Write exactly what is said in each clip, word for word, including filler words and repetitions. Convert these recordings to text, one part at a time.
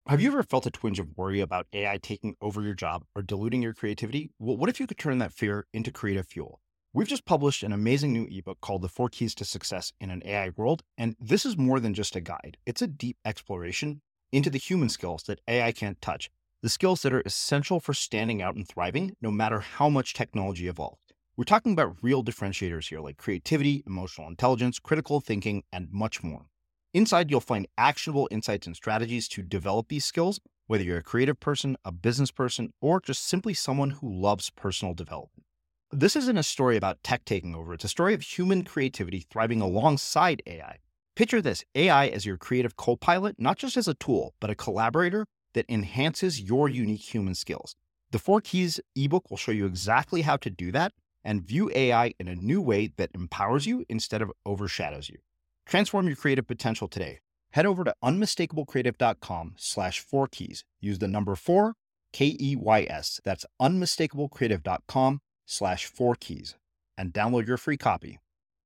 Have you ever felt a twinge of worry about A I taking over your job or diluting your creativity? Well, what if you could turn that fear into creative fuel? We've just published an amazing new ebook called The Four Keys to Success in an A I World, and this is more than just a guide. It's a deep exploration into the human skills that A I can't touch, the skills that are essential for standing out and thriving, no matter how much technology evolves. We're talking about real differentiators here, like creativity, emotional intelligence, critical thinking, and much more. Inside, you'll find actionable insights and strategies to develop these skills, whether you're a creative person, a business person, or just simply someone who loves personal development. This isn't a story about tech taking over. It's a story of human creativity thriving alongside A I. Picture this, A I as your creative co-pilot, not just as a tool, but a collaborator that enhances your unique human skills. The Four Keys ebook will show you exactly how to do that and view A I in a new way that empowers you instead of overshadows you. Transform your creative potential today. Head over to unmistakablecreative.com slash four keys. Use the number four, K E Y S. That's unmistakablecreative.com slash four keys and download your free copy.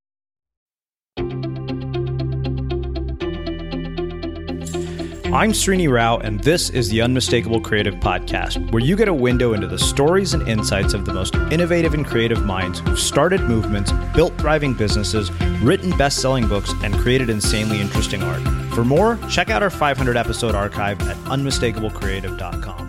I'm Srini Rao, and this is the Unmistakable Creative Podcast, where you get a window into the stories and insights of the most innovative and creative minds who've started movements, built thriving businesses, written best-selling books, and created insanely interesting art. For more, check out our five hundred episode archive at unmistakable creative dot com.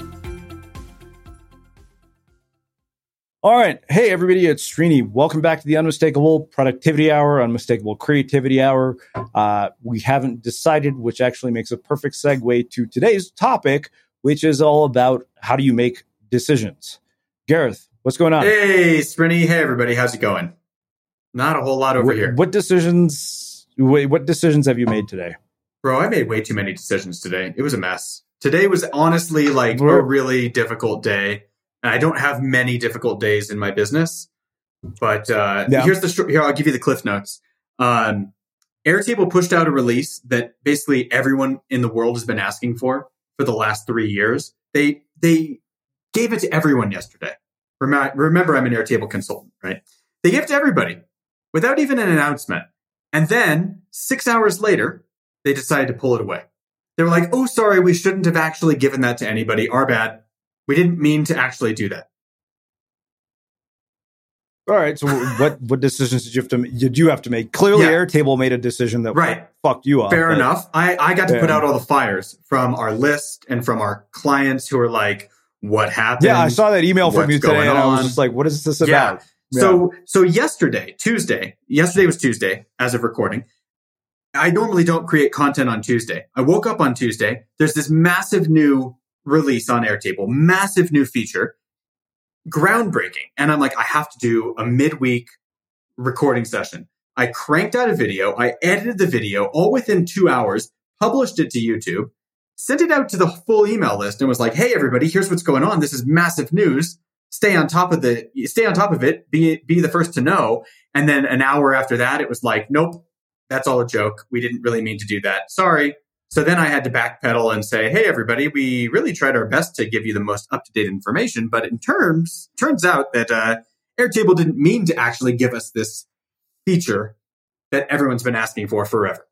All right. Hey, everybody. It's Srini. Welcome back to the Unmistakable Productivity Hour, Unmistakable Creativity Hour. Uh, we haven't decided, which actually makes a perfect segue to today's topic, which is all about how do you make decisions. Gareth, what's going on? Hey, Srini. Hey, everybody. How's it going? Not a whole lot over what, here. What decisions, what decisions have you made today? Bro, I made way too many decisions today. It was a mess. Today was honestly like We're, a really difficult day. I don't have many difficult days in my business, but uh, yeah. here's the story. Here, I'll give you the cliff notes. Um, Airtable pushed out a release that basically everyone in the world has been asking for for the last three years. They they gave it to everyone yesterday. Rem- remember, I'm an Airtable consultant, right? They gave it to everybody without even an announcement. And then six hours later, they decided to pull it away. They were like, oh, sorry, we shouldn't have actually given that to anybody. Our bad. We didn't mean to actually do that. All right. So what, what decisions did you have to did you have to make? Clearly, yeah. Airtable made a decision that right. fucked you up. Fair but, enough. I, I got to yeah. put out all the fires from our list and from our clients who are like, what happened? Yeah, I saw that email from you today, and I was just like, what is this yeah. about? Yeah. So so yesterday, Tuesday, yesterday was Tuesday as of recording. I normally don't create content on Tuesday. I woke up on Tuesday. There's this massive new release on Airtable, massive new feature, groundbreaking. And I'm like, I have to do a midweek recording session. I cranked out a video. I edited the video all within two hours, published it to YouTube, sent it out to the full email list and was like, hey, everybody, here's what's going on. This is massive news. Stay on top of the, stay on top of it. Be, be the first to know. And then an hour after that, it was like, nope, that's all a joke. We didn't really mean to do that. Sorry. So then I had to backpedal and say, hey, everybody, we really tried our best to give you the most up-to-date information. But in terms, turns out that uh, Airtable didn't mean to actually give us this feature that everyone's been asking for forever.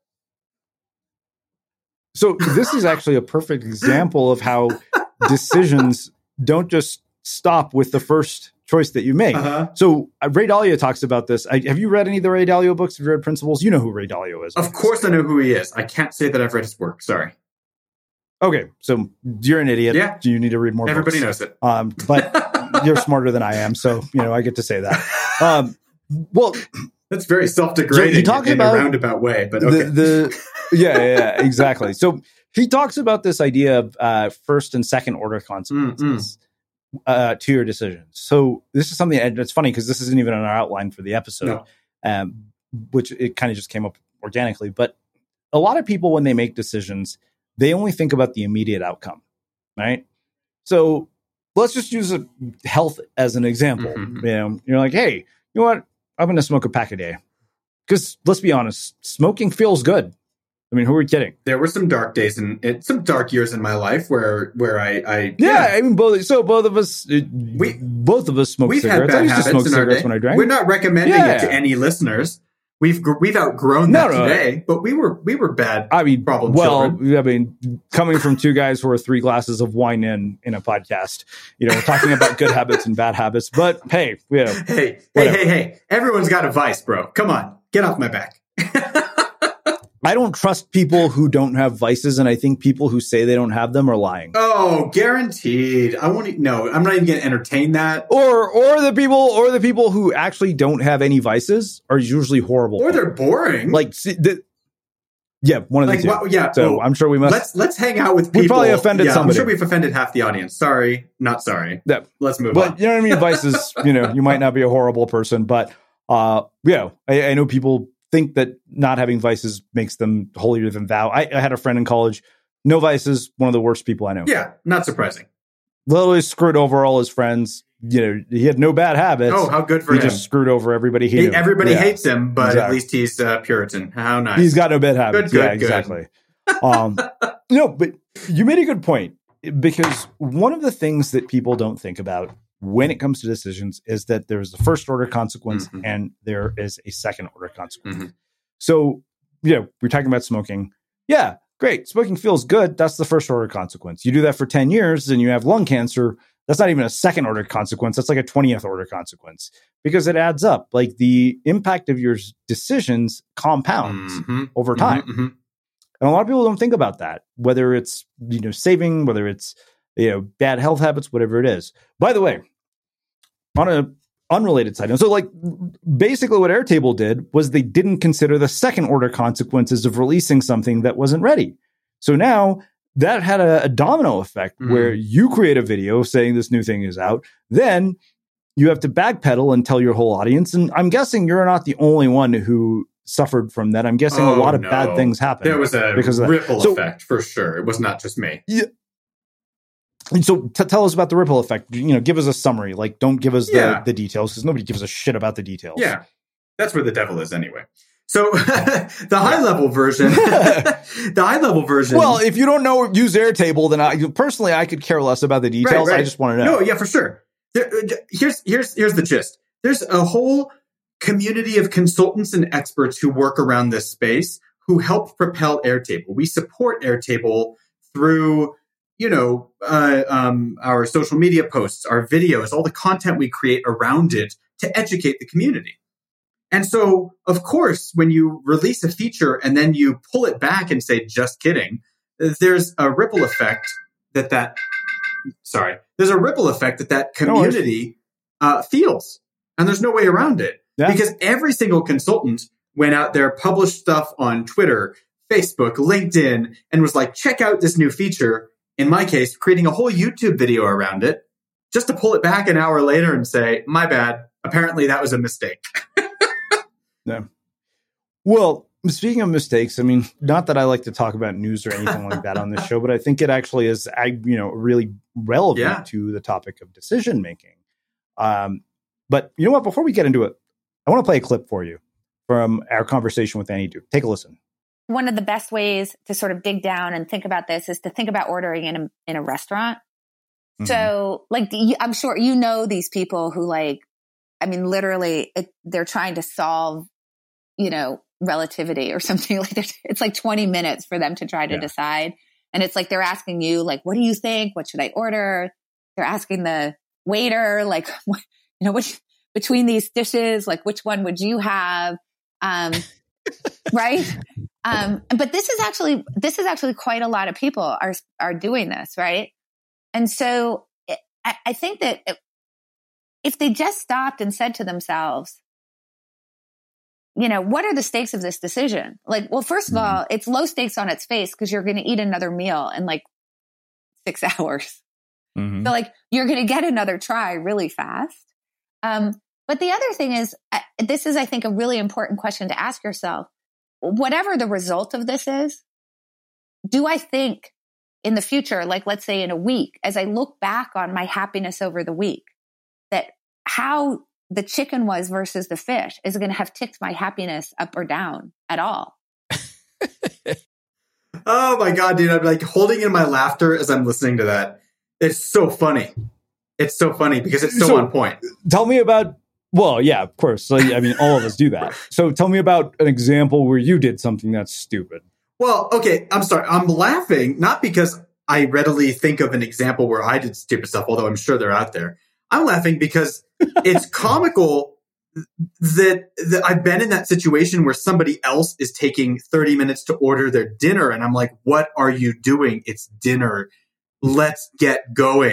So this is actually a perfect example of how decisions don't just stop with the first choice that you make. Uh-huh. So uh, Ray Dalio talks about this. I, have you read any of the Ray Dalio books? Have you read Principles? You know who Ray Dalio is. Of course I know who he is. I can't say that I've read his work. Sorry. Okay. So you're an idiot. Yeah. You need to read more Everybody books. knows it. Um, but you're smarter than I am. So, you know, I get to say that. Um, well, that's very self-degrading so in about a roundabout way, but okay. The, the, yeah, yeah, yeah, exactly. So he talks about this idea of uh, first and second order consequences. Mm-hmm. Uh, to your decisions. So this is something, and it's funny because this isn't even in our outline for the episode, no. um, which it kind of just came up organically. But a lot of people, when they make decisions, they only think about the immediate outcome, right? So let's just use a health as an example. Mm-hmm. You know, you're like, hey, you know what? I'm going to smoke a pack a day because let's be honest, smoking feels good. I mean, who are we kidding? There were some dark days and some dark years in my life where where I, I yeah, yeah, I mean, both. So both of us, we both of us smoke we've cigarettes. Had bad I used to smoke in our cigarettes day. when I drank. We're not recommending yeah. it to any listeners, We've we've outgrown No, that no, today, but we were we were bad. I mean, problem well, children. I mean, coming from two guys who are three glasses of wine in in a podcast, you know, we're talking about good habits and bad habits. But hey, you know, Hey, whatever. hey, hey, hey! Everyone's got a vice, bro. Come on, get off my back. I don't trust people who don't have vices, and I think people who say they don't have them are lying. Oh, guaranteed. I won't. e- No, I'm not even going to entertain that. Or, or the people, or the people who actually don't have any vices are usually horrible. Or they're boring. like, see, the, yeah, one of like the two. well, yeah. So well, I'm sure we must. let's let's hang out with people. We probably offended yeah, somebody. I'm sure we've offended half the audience. Sorry, not sorry. Yeah. Let's move But on. you know what I mean? Vices, you know, you might not be a horrible person, but uh, yeah, I, I know people think that not having vices makes them holier than thou. I, I had a friend in college, no vices, one of the worst people I know. Yeah, not surprising. Literally screwed over all his friends. You know, he had no bad habits. Oh, how good for he him. just screwed over everybody he He- knew. everybody Yeah. hates him, but at Exactly. least he's uh, Puritan. How nice. He's got no bad habits. Good, good, yeah, good. exactly. um, no, but you made a good point, because one of the things that people don't think about when it comes to decisions is that there's the first order consequence Mhm. and there is a second order consequence. Mhm. So, you know, we're talking about smoking. Yeah, great. Smoking feels good. That's the first order consequence. You do that for ten years and you have lung cancer. That's not even a second order consequence. That's like a twentieth order consequence, because it adds up. Like, the impact of your decisions compounds Mhm. over time. Mhm. Mhm. And a lot of people don't think about that, whether it's, you know, saving, whether it's, you know, bad health habits, whatever it is. By the way, on a unrelated side note, so like basically what Airtable did was they didn't consider the second order consequences of releasing something that wasn't ready. So now that had a, a domino effect Mhm. where you create a video saying this new thing is out, then you have to backpedal and tell your whole audience. And I'm guessing you're not the only one who suffered from that. I'm guessing a Oh, lot of no. bad things happened. There was a because of that. ripple So- effect for sure. It was not just me. And so t- tell us about the ripple effect. You know, give us a summary. Like, don't give us the, Yeah. the details, because nobody gives a shit about the details. Yeah, that's where the devil is anyway. So the high level version, the high level version. Well, if you don't know use Airtable, then I personally I could care less about the details. Right, right. I just want to know. No, yeah, for sure. There, here's here's here's the gist. There's a whole community of consultants and experts who work around this space who help propel Airtable. We support Airtable through, you know, uh, um, our social media posts, our videos, all the content we create around it to educate the community. And so, of course, when you release a feature and then you pull it back and say, just kidding, there's a ripple effect that that, sorry, there's a ripple effect that that community uh, feels. And there's no way around it. Yeah. Because every single consultant went out there, published stuff on Twitter, Facebook, LinkedIn, and was like, check out this new feature. In my case, creating a whole YouTube video around it, just to pull it back an hour later and say, my bad, apparently that was a mistake. Yeah. Well, speaking of mistakes, I mean, not that I like to talk about news or anything like that on this show, but I think it actually is, I you know, really relevant Yeah. to the topic of decision making. Um, but you know what? Before we get into it, I want to play a clip for you from our conversation with Annie Duke. Take a listen. One of the best ways to sort of dig down and think about this is to think about ordering in a, in a restaurant. Mm-hmm. So, like, you- I'm sure you know these people who, like, I mean, literally, it, they're trying to solve, you know, relativity or something. Like, there's- it's like twenty minutes for them to try to Yeah. decide. And it's like they're asking you, like, what do you think? What should I order? They're asking the waiter, like, what, you know, which between these dishes, like, which one would you have? Um, right? Um, but this is actually this is actually quite a lot of people are are doing this, right? And so it, I, I think that it, if they just stopped and said to themselves, you know, what are the stakes of this decision? Like, well, first of Mhm. all, it's low stakes on its face because you're going to eat another meal in like six hours. Mhm. So, like, you're going to get another try really fast. Um, but the other thing is, uh, this is, I think, a really important question to ask yourself. Whatever the result of this is, do I think in the future, like, let's say in a week, as I look back on my happiness over the week, that how the chicken was versus the fish is going to have ticked my happiness up or down at all? Oh my God, dude. I'm like holding in my laughter as I'm listening to that. It's so funny. It's so funny because it's so, So- on point. Tell me about Well, yeah, of course. So, I mean, all of us do that. So tell me about an example where you did something that's stupid. Well, okay, I'm sorry. I'm laughing, not because I readily think of an example where I did stupid stuff, although I'm sure they're out there. I'm laughing because it's comical that, that I've been in that situation where somebody else is taking thirty minutes to order their dinner. And I'm like, what are you doing? It's dinner. Let's get going.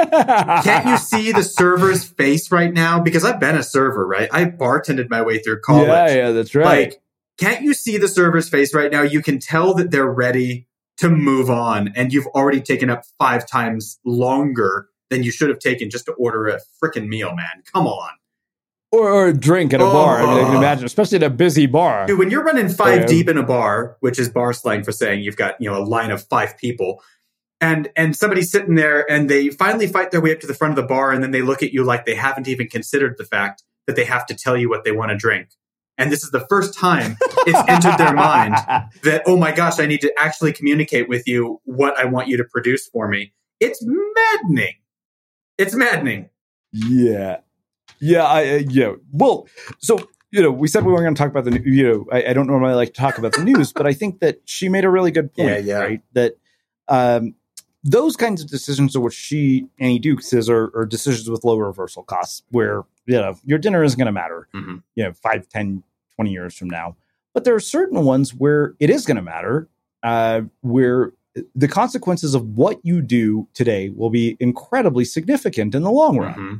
Can't you see the server's face right now? Because I've been a server, right? I bartended my way through college. Yeah, yeah, that's right. Like, can't you see the server's face right now? You can tell that they're ready to move on, and you've already taken up five times longer than you should have taken just to order a freaking meal, man. Come on. Or, or a drink at a oh, bar. I mean, I can imagine, especially at a busy bar. Dude, when you're running five yeah. deep in a bar, which is bar slang for saying you've got, you know, a line of five people, and and somebody's sitting there and they finally fight their way up to the front of the bar, and then they look at you like they haven't even considered the fact that they have to tell you what they want to drink. And this is the first time it's entered their mind that, oh my gosh, I need to actually communicate with you what I want you to produce for me. It's maddening. It's maddening. Yeah. Yeah. I, uh, yeah. Well, so, you know, we said we weren't going to talk about the, you know, I, I don't normally like to talk about the news, but I think that she made a really good point, yeah, yeah. right? That um, those kinds of decisions are what she, Annie Duke says, are, are decisions with low reversal costs where, you know, your dinner isn't going to matter, mm-hmm. you know, five, ten, twenty years from now. But there are certain ones where it is going to matter, uh, where the consequences of what you do today will be incredibly significant in the long run. Mm-hmm.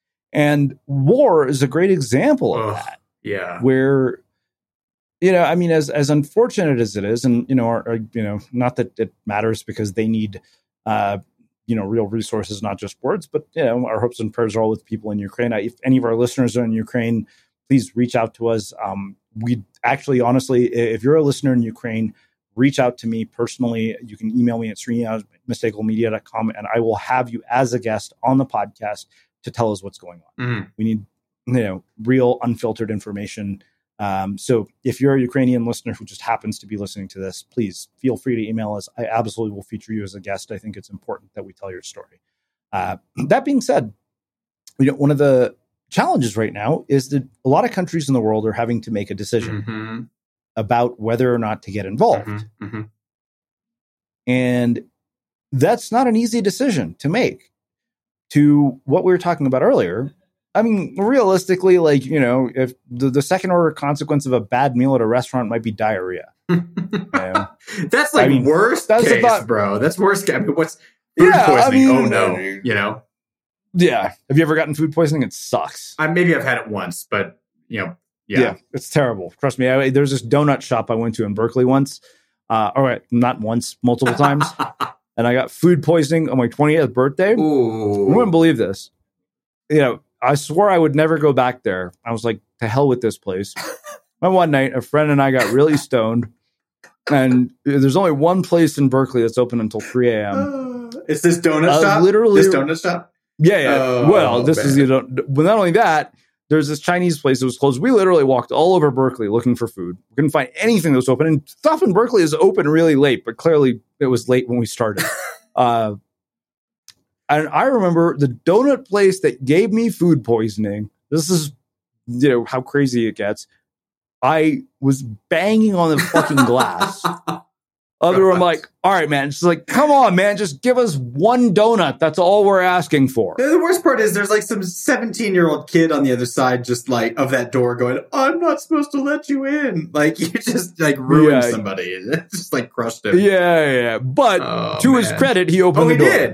And war is a great example of Ugh, that. Yeah. Where, you know, I mean, as as unfortunate as it is, and, you know, our, our, you know, not that it matters because they need, uh, you know, real resources, not just words, but, you know, our hopes and prayers are all with people in Ukraine. I, if any of our listeners are in Ukraine, please reach out to us. Um, we actually, honestly, if you're a listener in Ukraine, reach out to me personally. You can email me at srini at mystical media dot com, and I will have you as a guest on the podcast to tell us what's going on. Mm-hmm. We need, you know, real unfiltered information. Um, so if you're a Ukrainian listener who just happens to be listening to this, please feel free to email us. I absolutely will feature you as a guest. I think it's important that we tell your story. Uh, that being said, you know, one of the challenges right now is that a lot of countries in the world are having to make a decision mm-hmm. about whether or not to get involved. Mm-hmm. Mm-hmm. And that's not an easy decision to make. To what we were talking about earlier, I mean, realistically, like, you know, if the, the second order consequence of a bad meal at a restaurant might be diarrhea. You know? That's like I mean, worst that's case, about, bro. That's worst case. I mean, what's food yeah, poisoning? I mean, oh, no. You know? Yeah. Have you ever gotten food poisoning? It sucks. I, maybe I've had it once, but, you know, yeah. Yeah, it's terrible. Trust me. I, there's this donut shop I went to in Berkeley once. Uh, all right, not once, multiple times. And I got food poisoning on my twentieth birthday. Ooh. You wouldn't believe this. You know, I swore I would never go back there. I was like, to hell with this place. And one night, a friend and I got really stoned. And there's only one place in Berkeley that's open until three a.m. Uh, is this donut uh, shop? Literally, this donut shop? Yeah, yeah. Oh, well, this man. is, you know, but not only that, there's this Chinese place that was closed. We literally walked all over Berkeley looking for food. We couldn't find anything that was open. And stuff in Berkeley is open really late, but clearly it was late when we started. uh, and I remember the donut place that gave me food poisoning. This is, you know, how crazy it gets. I was banging on the fucking glass. Other, I'm like, all right, man. She's like, come on, man. Just give us one donut. That's all we're asking for. The worst part is there's like some seventeen-year-old kid on the other side just like of that door going, I'm not supposed to let you in. Like, you just like ruined yeah. somebody. It just like crushed him. Yeah, yeah. But oh, to man. his credit, he opened oh, the he door. Did.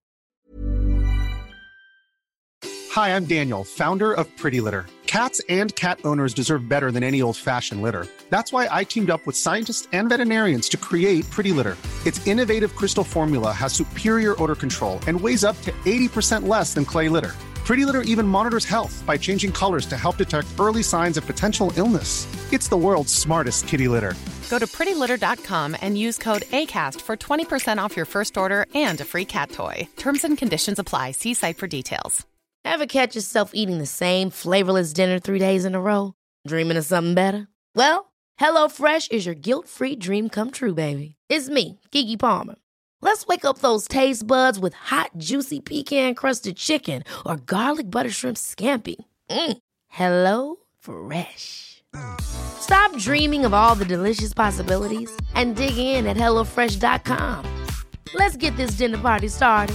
Hi, I'm Daniel, founder of Pretty Litter. Cats and cat owners deserve better than any old-fashioned litter. That's why I teamed up with scientists and veterinarians to create Pretty Litter. Its innovative crystal formula has superior odor control and weighs up to eighty percent less than clay litter. Pretty Litter even monitors health by changing colors to help detect early signs of potential illness. It's the world's smartest kitty litter. Go to pretty litter dot com and use code ACAST for twenty percent off your first order and a free cat toy. Terms and conditions apply. See site for details. Ever catch yourself eating the same flavorless dinner three days in a row? Dreaming of something better? Well, HelloFresh is your guilt-free dream come true, baby. It's me, Keke Palmer. Let's wake up those taste buds with hot, juicy pecan-crusted chicken or garlic butter shrimp scampi. Mm. Hello Fresh. Stop dreaming of all the delicious possibilities and dig in at hello fresh dot com. Let's get this dinner party started.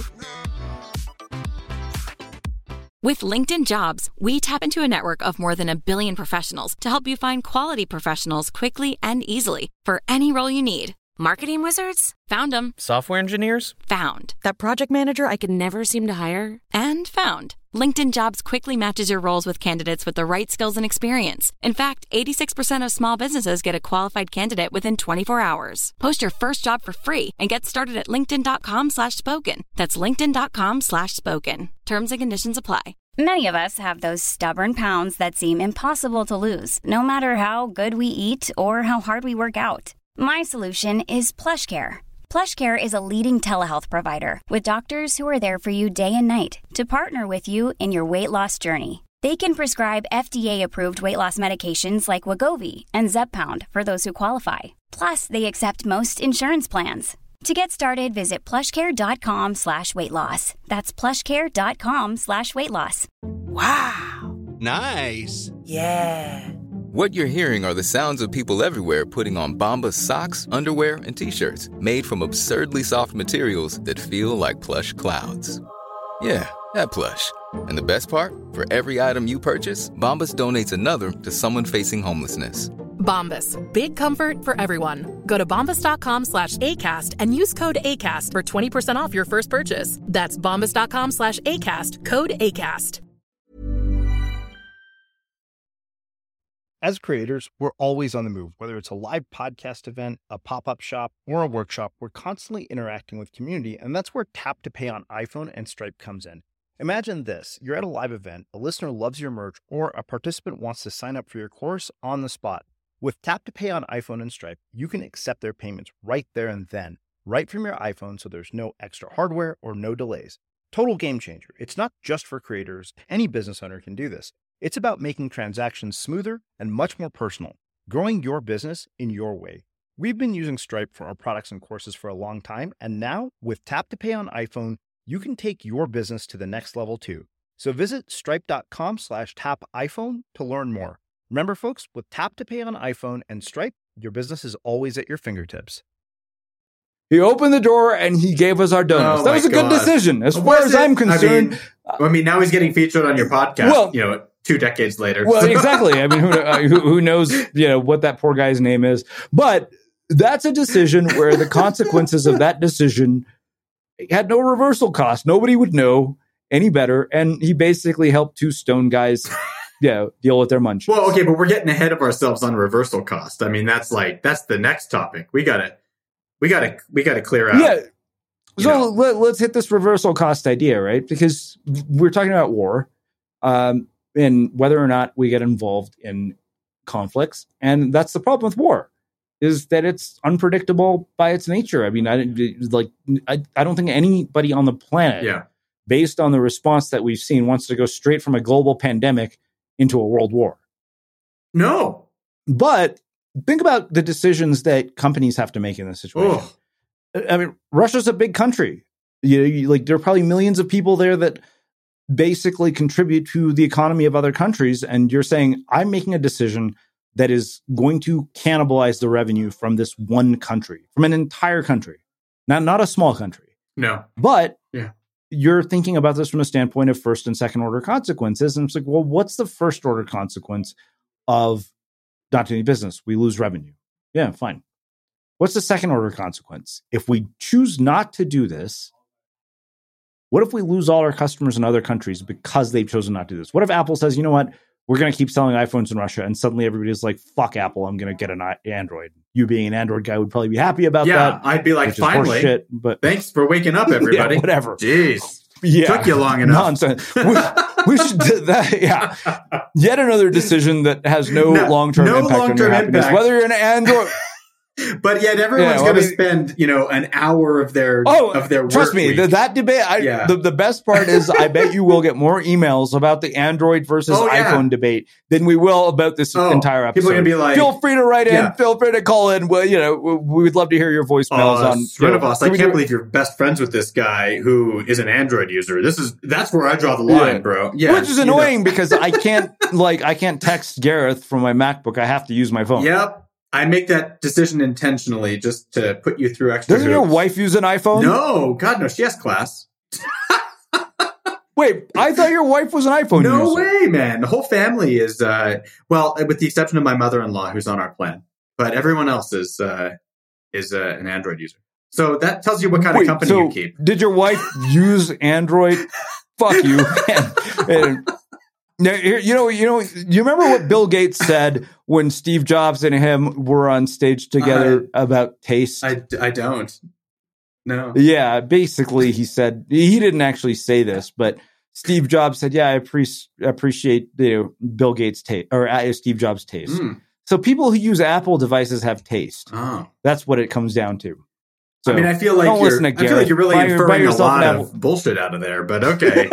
With LinkedIn Jobs, we tap into a network of more than a billion professionals to help you find quality professionals quickly and easily for any role you need. Marketing wizards? Found them. Software engineers? Found. That project manager I could never seem to hire? And found. LinkedIn Jobs quickly matches your roles with candidates with the right skills and experience. In fact, eighty-six percent of small businesses get a qualified candidate within twenty-four hours. Post your first job for free and get started at linkedin.com slash spoken. That's linkedin.com slash spoken. Terms and conditions apply. Many of us have those stubborn pounds that seem impossible to lose, no matter how good we eat or how hard we work out. My solution is PlushCare. PlushCare is a leading telehealth provider with doctors who are there for you day and night to partner with you in your weight loss journey. They can prescribe F D A-approved weight loss medications like Wegovy and Zepbound for those who qualify. Plus, they accept most insurance plans. To get started, visit plushcare.com slash weight loss. That's plushcare.com slash weight loss. Wow. Nice. Yeah. What you're hearing are the sounds of people everywhere putting on Bombas socks, underwear, and T-shirts made from absurdly soft materials that feel like plush clouds. Yeah, that plush. And the best part? For every item you purchase, Bombas donates another to someone facing homelessness. Bombas. Big comfort for everyone. Go to bombas.com slash ACAST and use code ACAST for twenty percent off your first purchase. That's bombas.com slash ACAST. Code ACAST. As creators, we're always on the move. Whether it's a live podcast event, a pop-up shop, or a workshop, we're constantly interacting with community, and that's where Tap to Pay on iPhone and Stripe comes in. Imagine this. You're at a live event, a listener loves your merch, or a participant wants to sign up for your course on the spot. With Tap to Pay on iPhone and Stripe, you can accept their payments right there and then, right from your iPhone, so there's no extra hardware or no delays. Total game changer. It's not just for creators. Any business owner can do this. It's about making transactions smoother and much more personal, growing your business in your way. We've been using Stripe for our products and courses for a long time, and now with Tap to Pay on iPhone, you can take your business to the next level too. So visit stripe.com slash tap iPhone to learn more. Remember, folks, with Tap to Pay on iPhone and Stripe, your business is always at your fingertips. He opened the door and he gave us our donuts. Oh that was a God. good decision, as Was far as it? I'm concerned. I mean, I mean, now he's getting featured on your podcast. Well, you know, two decades later. Well, exactly. I mean, who, uh, who who knows? You know what that poor guy's name is. But that's a decision where the consequences of that decision had no reversal cost. Nobody would know any better, and he basically helped two stone guys. Yeah, you know, deal with their munchies. Well, okay, but we're getting ahead of ourselves on reversal cost. I mean, that's like that's the next topic. We got to, we got to, we got to clear out. Yeah. So let, let's hit this reversal cost idea, right? Because we're talking about war, um, and whether or not we get involved in conflicts, and that's the problem with war, is that it's unpredictable by its nature. I mean, I like I, I don't think anybody on the planet, yeah. based on the response that we've seen, wants to go straight from a global pandemic into a world war. No. But think about the decisions that companies have to make in this situation. Oh. I mean, Russia's a big country. You know, you, like there are probably millions of people there that basically contribute to the economy of other countries. And you're saying, I'm making a decision that is going to cannibalize the revenue from this one country, from an entire country. Now, not a small country. No. But yeah. You're thinking about this from a standpoint of first and second order consequences. And it's like, well, what's the first order consequence of not doing business? We lose revenue. Yeah, fine. What's the second order consequence? If we choose not to do this, what if we lose all our customers in other countries because they've chosen not to do this? What if Apple says, you know what, we're going to keep selling iPhones in Russia, and suddenly everybody's like, fuck Apple, I'm going to get an Android. You being an Android guy would probly be happy about yeah, that. Yeah, I'd be like, finally. Shit, but thanks for waking up, everybody. Yeah, whatever. Jeez. Yeah. Took you long enough. Nonsense. we, we should do that. Yeah. Yet another decision that has no, no long-term no impact long-term on your happiness. impact. Whether you're an Android... But yet everyone's Yeah, well, going to I mean- spend, you know, an hour of their Oh, of their trust work me, week. the, that debate. I, Yeah. the, the best part is, I bet you will get more emails about the Android versus Oh, yeah. iPhone debate than we will about this Oh, entire episode. people are gonna be like- feel free to write in, Yeah. feel free to call in. Well, you know, we we would love to hear your voicemails Uh, on. you know, Srinivas, can I we can't do- believe you're best friends with this guy who is an Android user. This is that's where I draw the line, Yeah. bro. Yeah, Which is you know. annoying because I can't like I can't text Gareth from my MacBook. I have to use my phone. Yep. I make that decision intentionally just to put you through extra Doesn't your hoops. wife use an iPhone? No, God, no. She has class. Wait, I thought your wife was an iPhone No user. way, man. The whole family is, uh, well, with the exception of my mother-in-law, who's on our plan, but everyone else is uh, is uh, an Android user. So that tells you what kind Wait, of company so you keep. did your wife use Android? Fuck you. And- and- now, here- you know, you know, you remember what Bill Gates said when Steve Jobs and him were on stage together about taste? I, I don't. No. Yeah, basically, he said he didn't actually say this, but Steve Jobs said, "Yeah, I appre- appreciate you know, Bill Gates' taste or uh, Steve Jobs' taste." Mm. So people who use Apple devices have taste. Oh. That's what it comes down to. So, I mean, I feel like don't you're, listen to I feel Gareth. like you're really Buy your- buy inferring a yourself lot an of Apple. bullshit out of there, but okay.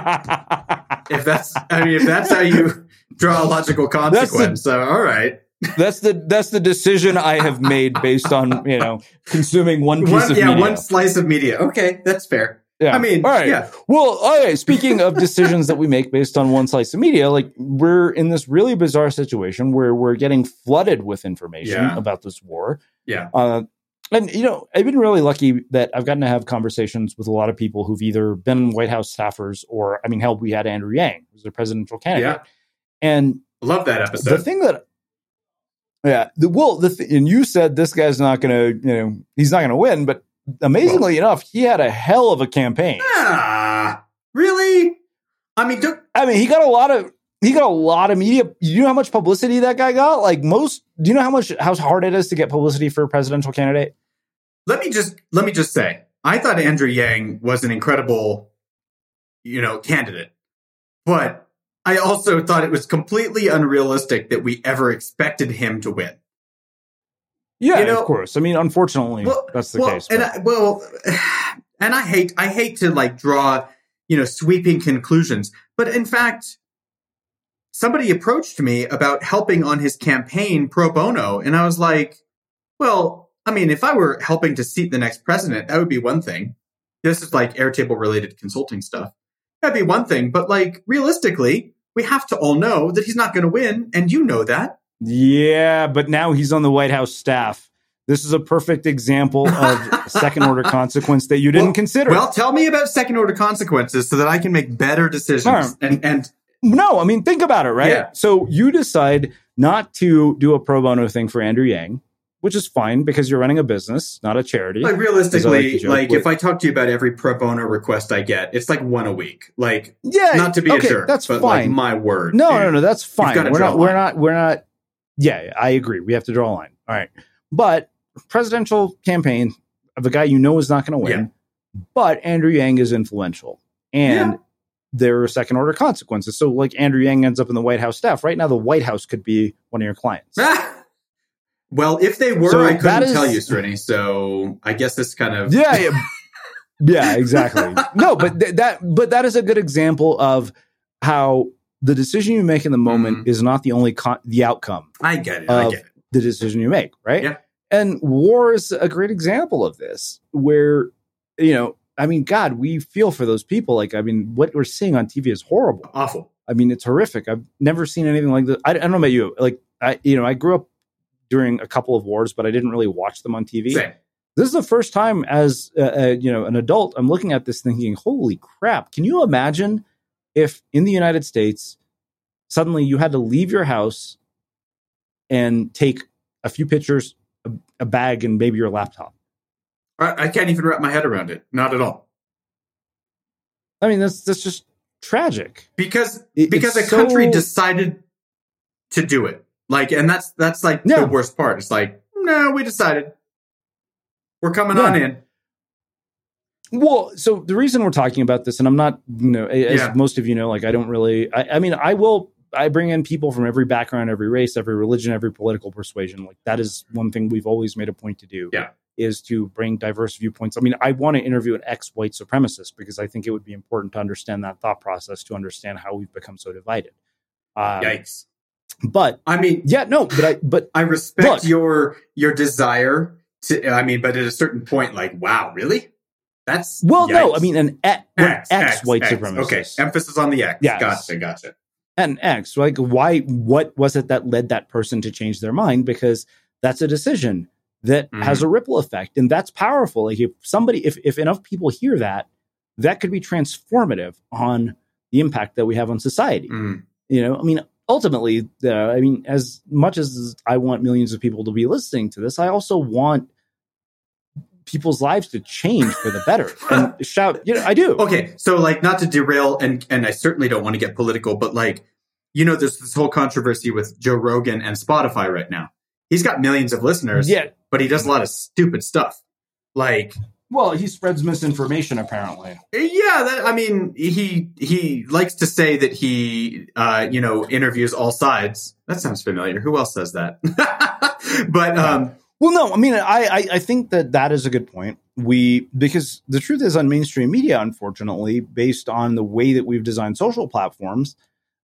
if that's, I mean, if that's how you draw a logical consequence, so all right. That's the that's the decision I have made based on you know consuming one piece One, of yeah, media. one slice of media. Okay, that's fair. Yeah. I mean, all right. yeah. Well, okay. Speaking of decisions that we make based on one slice of media, like we're in this really bizarre situation where we're getting flooded with information Yeah. about this war. Yeah. Uh, and you know, I've been really lucky that I've gotten to have conversations with a lot of people who've either been White House staffers or, I mean, hell, we had Andrew Yang, who's the presidential candidate, Yeah. and Love that episode. the thing that, yeah, the well, the th- and you said this guy's not going to, you know, he's not going to win, but amazingly enough, he had a hell of a campaign. Ah, really? I mean, don't, I mean, he got a lot of he got a lot of media. You know how much publicity that guy got? Like most, do you know how much how hard it is to get publicity for a presidential candidate? let me just let me just say, I thought Andrew Yang was an incredible, you know, candidate, but I also thought it was completely unrealistic that we ever expected him to win. Yeah, You know- of course. I mean, unfortunately, Well, that's the well, case. And but- I, well, and I hate I hate to like draw, you know, sweeping conclusions, but in fact, somebody approached me about helping on his campaign pro bono, and I was like, well, I mean, if I were helping to seat the next president, that would be one thing. This is like Airtable related consulting stuff. That'd be one thing, but like realistically, we have to all know that he's not going to win, and you know that. Yeah, but now he's on the White House staff. This is a perfect example of second order consequence that you didn't well, consider. Well, tell me about second order consequences so that I can make better decisions. Sure. And and no, I mean, think about it, right? Yeah. So you decide not to do a pro bono thing for Andrew Yang, which is fine because you're running a business, not a charity. like as I realistically, to joke. like if I talk to you about every pro bono request I get, it's like one a week. Like yeah, not to be okay, a jerk, that's but fine. like my word. No, dude. no, no, that's fine. gotta We're draw not, a we're line. not, we're not. Yeah, I agree. We have to draw a line. All right, but presidential campaign of a guy you know is not going to win, but Andrew Yang is influential, and Yeah. there are second order consequences. So, like Andrew Yang ends up in the White House staff. Right now, the White House could be one of your clients. Well, if they were, So I that couldn't is- tell you, Srini. So I guess this kind of Yeah, yeah, yeah, exactly. No, but th- that, but that is a good example of how the decision you make in the moment Mhm. is not the only con- the outcome I get it. I of get it. the decision you make, right? Yeah. And war is a great example of this, where you know, I mean, God, we feel for those people. Like, I mean, what we're seeing on T V is horrible. Awful. I mean, it's horrific. I've never seen anything like this. I, I don't know about you. Like, I, you know, I grew up during a couple of wars, but I didn't really watch them on T V. Same. This is the first time as uh, uh, you know, an adult, I'm looking at this thinking, holy crap. Can you imagine if in the United States, suddenly you had to leave your house and take a few pictures, a, a bag, and maybe your laptop? I, I can't even wrap my head around it. Not at all. I mean, that's that's just tragic. Because It- because a it's country so- decided to do it. Like, and that's that's like Yeah. the worst part. It's like, no, we decided. We're coming Yeah. on in. Well, so the reason we're talking about this, and I'm not, you know, as Yeah. most of you know, like I don't really, I, I mean, I will, I bring in people from every background, every race, every religion, every political persuasion. Like that is one thing we've always made a point to do. Yeah. Is to bring diverse viewpoints. I mean, I want to interview an ex-white supremacist because I think it would be important to understand that thought process, to understand how we've become so divided. Um, Yikes. But I mean, yeah, no, but I, but I respect look, your, your desire to, I mean, but at a certain point, like, wow, really? That's well, yikes. no, I mean, an ex, X, ex-white X, supremacist. Okay. Emphasis on the X. Yes. Gotcha. Gotcha. An X, like why, what was it that led that person to change their mind? Because that's a decision that mm-hmm. has a ripple effect. And that's powerful. Like if somebody, if, if enough people hear that, that could be transformative on the impact that we have on society. Mm. You know, I mean, ultimately, uh, I mean, as much as I want millions of people to be listening to this, I also want people's lives to change for the better. And shout, you know, I do. Okay. So like, not to derail, and, and I certainly don't want to get political, but like, you know, there's this whole controversy with Joe Rogan and Spotify right now. He's got millions of listeners, yeah, but he does a lot of stupid stuff. Like, well, he spreads misinformation, apparently. Yeah, that, I mean, he he likes to say that he, uh, you know, interviews all sides. That sounds familiar. Who else says that? But um, well, no, I mean, I, I I think that that is a good point. We because the truth is, on mainstream media, unfortunately, based on the way that we've designed social platforms,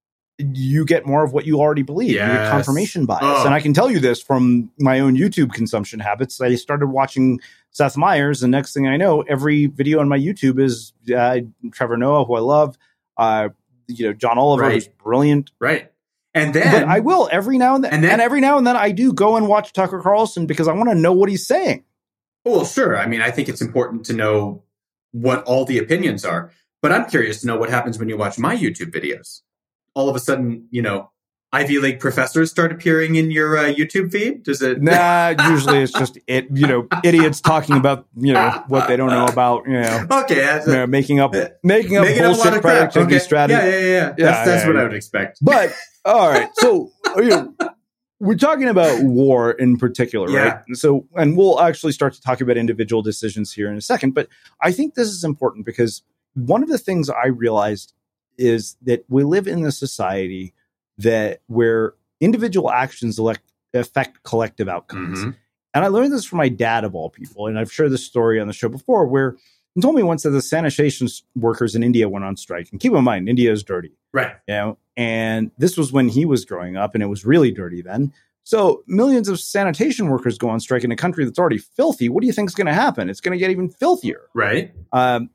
you get more of what you already believe. Yes. You get confirmation bias. Oh. And I can tell you this from my own YouTube consumption habits. I started watching Seth Meyers, and next thing I know, every video on my YouTube is uh, Trevor Noah, who I love, uh, you know, John Oliver, Right. who's brilliant. Right. And then But I will every now and then, And and, then- every now and then I do go and watch Tucker Carlson because I want to know what he's saying. Well, sure. I mean, I think it's important to know what all the opinions are. But I'm curious to know what happens when you watch my YouTube videos. All of a sudden, you know, Ivy League professors start appearing in your uh, YouTube feed? Does it? Nah, usually it's just it, you know, idiots talking about, you know, what they don't know about, you know, Okay. That's you know, making up making up making up a lot bullshit of crap. productivity Okay. strategy. Yeah, yeah, yeah. yeah. That's, Yeah, that's yeah, what yeah. I would expect. But all right, so you know, we're talking about war in particular, Yeah. right? So, and we'll actually start to talk about individual decisions here in a second. But I think this is important because one of the things I realized is that we live in a society that where individual actions elect, affect collective outcomes. Mhm. And I learned this from my dad, of all people. And I've shared this story on the show before, where he told me once that the sanitation workers in India went on strike. And keep in mind, India is dirty. Right. You know, and this was when he was growing up, and it was really dirty then. So millions of sanitation workers go on strike in a country that's already filthy. What do you think is going to happen? It's going to get even filthier. Right. Um,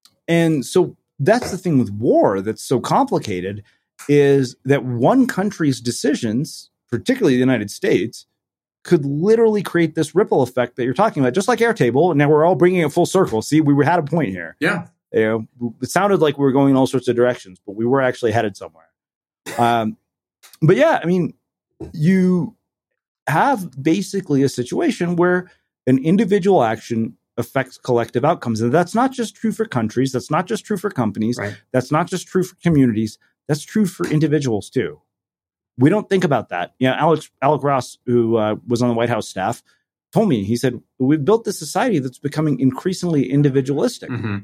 and so that's the thing with war that's so complicated, is that one country's decisions, particularly the United States, could literally create this ripple effect that you're talking about, just like Airtable. And now we're all bringing it full circle. See, we had a point here. Yeah. You know, it sounded like we were going in all sorts of directions, but we were actually headed somewhere. Um, but yeah, I mean, you have basically a situation where an individual action affects collective outcomes. And that's not just true for countries. That's not just true for companies. Right. That's not just true for communities. That's true for individuals too. We don't think about that. You know, Alex, Alec Ross, who uh, was on the White House staff, told me, he said, we've built this society that's becoming increasingly individualistic. Mm-hmm.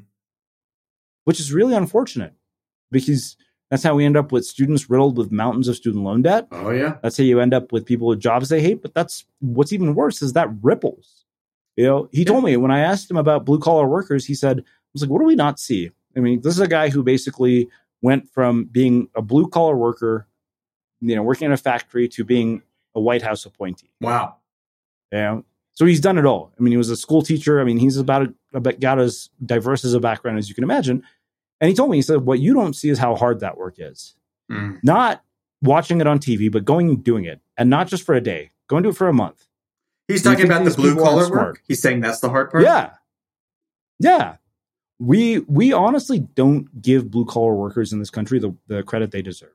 Which is really unfortunate because that's how we end up with students riddled with mountains of student loan debt. Oh, yeah. That's how you end up with people with jobs they hate. But that's what's even worse is that ripples. You know, he Yeah. told me when I asked him about blue collar workers, he said, I was like, what do we not see? I mean, this is a guy who basically went from being a blue collar worker, you know, working in a factory, to being a White House appointee. Wow. You know? So he's done it all. I mean, he was a school teacher. I mean, he's about, about got as diverse as a background as you can imagine. And he told me, he said, what you don't see is how hard that work is. Mm. Not watching it on T V, but going and doing it. And not just for a day. Go and do it for a month. He's Do you talking think about the these blue people aren't collar smart? work. He's saying that's the hard part. Yeah. Yeah. We we honestly don't give blue collar workers in this country the, the credit they deserve.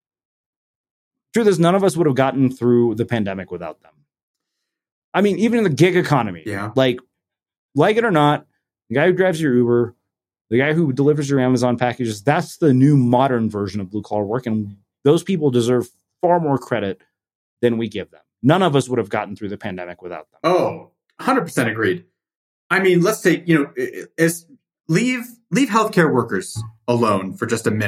Truth is, none of us would have gotten through the pandemic without them. I mean, even in the gig economy, Yeah. like, like it or not, the guy who drives your Uber, the guy who delivers your Amazon packages, that's the new modern version of blue collar work. And those people deserve far more credit than we give them. None of us would have gotten through the pandemic without them. Oh, one hundred percent agreed. I mean, let's take, you know, as leave leave healthcare workers alone for just a minute.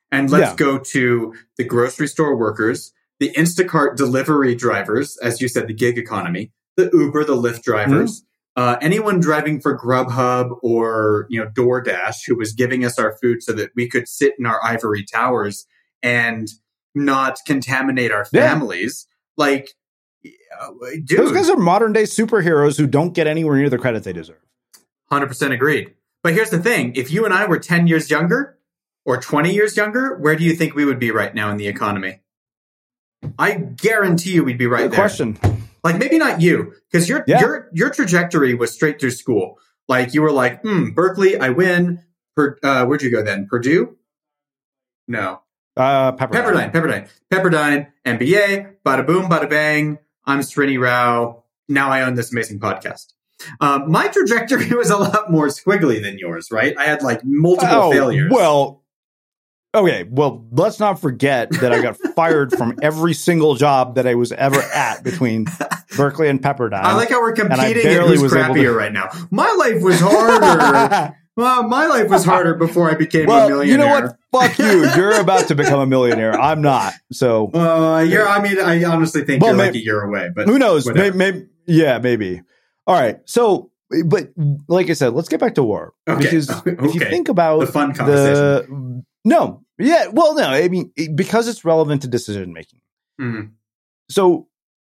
And let's Yeah. go to the grocery store workers, the Instacart delivery drivers, as you said, the gig economy, the Uber, the Lyft drivers, mm-hmm. uh, anyone driving for Grubhub or, you know, DoorDash who was giving us our food so that we could sit in our ivory towers and not contaminate our families. Yeah. Like, uh, dude. Those guys are modern day superheroes who don't get anywhere near the credit they deserve. one hundred percent agreed. But here's the thing. If you and I were ten years younger or twenty years younger, where do you think we would be right now in the economy? I guarantee you we'd be right Good there. Question. Like, maybe not you, because your yeah. your your trajectory was straight through school. Like, you were like, hmm, Berkeley, I win. Per, uh, where'd you go then? Purdue? No. Uh, Pepperdine. Pepperdine. Pepperdine. Pepperdine. M B A. Bada boom, bada bang. I'm Srini Rao. Now I own this amazing podcast. Um, my trajectory was a lot more squiggly than yours, right? I had like multiple oh, failures. Well, okay. Well, let's not forget that I got fired from every single job that I was ever at between Berkeley and Pepperdine. I like how we're competing at who's crappier to... right now. My life was harder. Well, my life was harder before I became well, a millionaire. You know what? Fuck you. You're about to become a millionaire. I'm not. So, uh, you're. I mean, I honestly think well, you're maybe, like a year away. But who knows? Maybe, maybe. Yeah, maybe. All right. So, but like I said, let's get back to war. Okay. Because okay. if you think about the fun conversation, the, no, yeah, well, no, I mean, because it's relevant to decision making. Mm-hmm. So,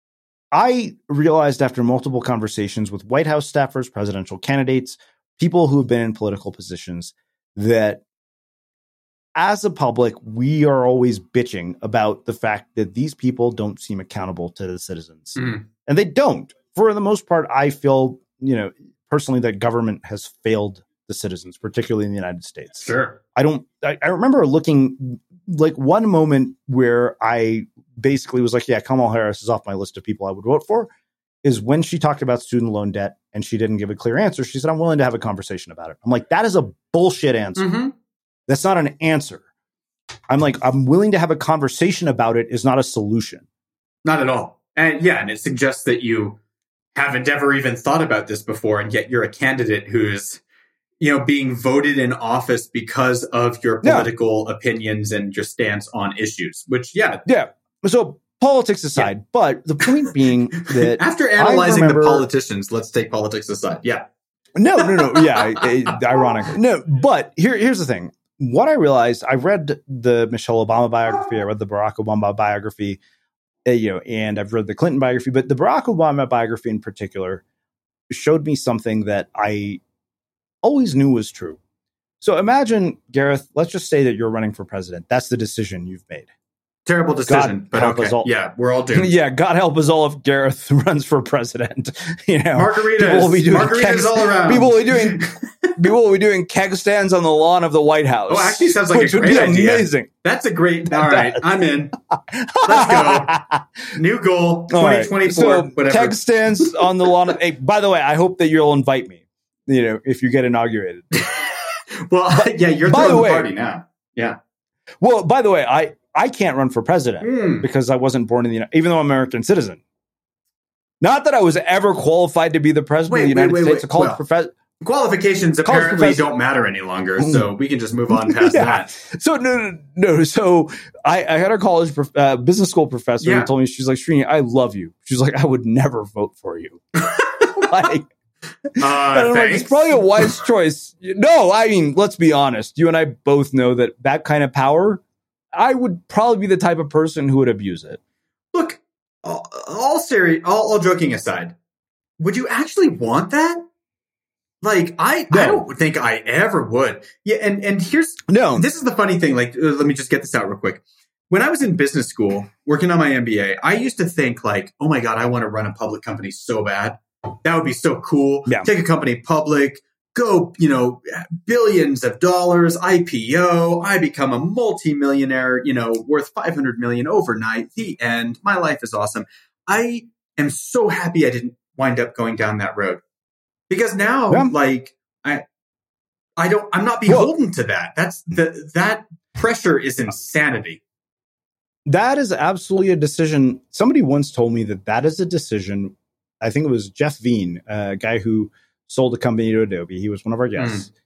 I realized after multiple conversations with White House staffers, presidential candidates, people who have been in political positions, that as a public, we are always bitching about the fact that these people don't seem accountable to the citizens. Mm-hmm. And they don't. For the most part, I feel, you know, personally that government has failed the citizens, particularly in the United States. Sure. I don't, I, I remember looking like one moment where I basically was like, yeah, Kamala Harris is off my list of people I would vote for, is when she talked about student loan debt and she didn't give a clear answer. She said, I'm willing to have a conversation about it. I'm like, that is a bullshit answer. Mm-hmm. That's not an answer. I'm like, I'm willing to have a conversation about it is not a solution. Not at all. And yeah, and it suggests that you haven't ever even thought about this before, and yet you're a candidate who's, you know, being voted in office because of your political yeah. opinions and your stance on issues, which, yeah. Yeah. So politics aside, yeah. but the point being that after analyzing remember, the politicians, let's take politics aside. Yeah. No, no, no. Yeah. Ironic. No, but here, here's the thing. What I realized, I read the Michelle Obama biography, I read the Barack Obama biography, uh, you know, and I've read the Clinton biography, but the Barack Obama biography in particular showed me something that I always knew was true. So imagine, Gareth, let's just say that you're running for president. That's the decision you've made. Terrible decision, God but okay. All. Yeah, we're all doomed. Yeah, God help us all if Gareth runs for president. You know, margaritas, people will be doing margaritas keg, all around. People will be doing people will be doing keg stands on the lawn of the White House. Oh, actually, sounds like which a great would be idea. Amazing. That's a great. All right, I'm in. Let's go. New goal, twenty twenty-four. Right. So, whatever. Keg stands on the lawn. Of, hey, by the way, I hope that you'll invite me. You know, if you get inaugurated. Well, but, yeah, you're throwing the, way, the party now. Yeah. Well, by the way, I. I can't run for president mm. because I wasn't born in the United States, even though I'm an American citizen. Not that I was ever qualified to be the president wait, of the United wait, wait, States. Wait. A college well, professor. Qualifications college apparently professor. don't matter any longer, so we can just move on past yeah. that. So no, no, no. So I, I had a college prof, uh, business school professor yeah. who told me, she's like, Srini, I love you. She's like, I would never vote for you. like, uh, like, it's probably a wise choice. No, I mean, let's be honest. You and I both know that that kind of power, I would probably be the type of person who would abuse it. Look, all, all serious, all, all joking aside, would you actually want that? Like, I, no. I don't think I ever would. Yeah, and, and here's no. This is the funny thing. Like, uh, let me just get this out real quick. When I was in business school, working on my M B A, I used to think like, oh my God, I want to run a public company so bad. That would be so cool. Yeah. Take a company public. Go, you know, billions of dollars, I P O, I become a multimillionaire, you know, worth five hundred million overnight, the end. My life is awesome. I am so happy I didn't wind up going down that road. Because now, yeah. like, I I don't, I'm not beholden well, to that. That's the, that pressure is insanity. That is absolutely a decision. Somebody once told me that that is a decision. I think it was Jeff Veen, a guy who sold a company to Adobe. He was one of our guests. Mm.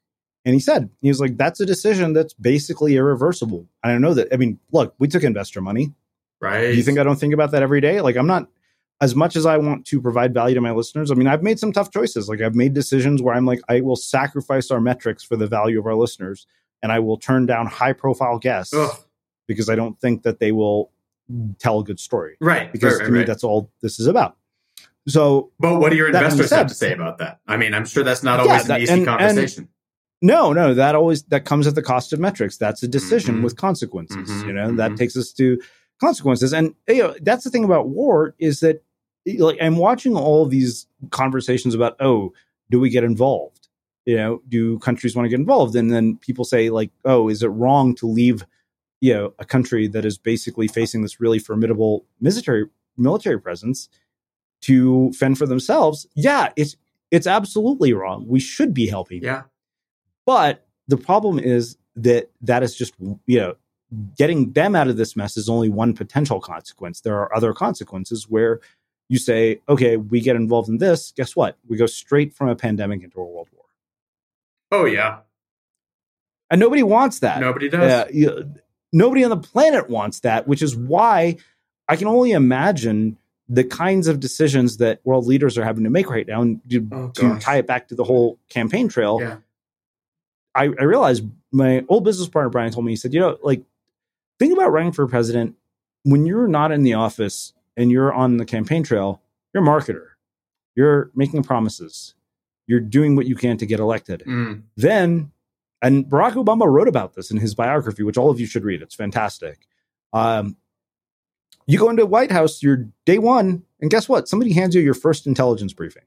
And he said, he was like, that's a decision that's basically irreversible. And I know that, I mean, look, we took investor money. Right. Do you think I don't think about that every day? Like, I'm not, as much as I want to provide value to my listeners, I mean, I've made some tough choices. Like, I've made decisions where I'm like, I will sacrifice our metrics for the value of our listeners, and I will turn down high profile guests Ugh. because I don't think that they will tell a good story. Right. Because right, right, to me, right. that's all this is about. So, but what do your investors said, have to say about that? I mean, I'm sure that's not always yeah, that, an easy and, conversation. And no, no, that always, that comes at the cost of metrics. That's a decision mm-hmm. with consequences, mm-hmm, you know, mm-hmm. that takes us to consequences. And you know, that's the thing about war is that, like, I'm watching all these conversations about, oh, do we get involved? You know, do countries want to get involved? And then people say, like, oh, is it wrong to leave, you know, a country that is basically facing this really formidable military military presence to fend for themselves? Yeah, it's it's absolutely wrong. We should be helping. Yeah. But the problem is that that is just, you know, getting them out of this mess is only one potential consequence. There are other consequences where you say, okay, we get involved in this. Guess what? We go straight from a pandemic into a world war. Oh, yeah. And nobody wants that. Nobody does. Uh, you, nobody on the planet wants that, which is why I can only imagine the kinds of decisions that world leaders are having to make right now. And to, oh, to tie it back to the whole campaign trail, yeah. I, I realized my old business partner, Brian, told me, he said, you know, like, think about running for president when you're not in the office and you're on the campaign trail. You're a marketer. You're making promises. You're doing what you can to get elected. Mm. Then, and Barack Obama wrote about this in his biography, which all of you should read. It's fantastic. Um, you go into the White House, you're day one, and guess what? Somebody hands you your first intelligence briefing.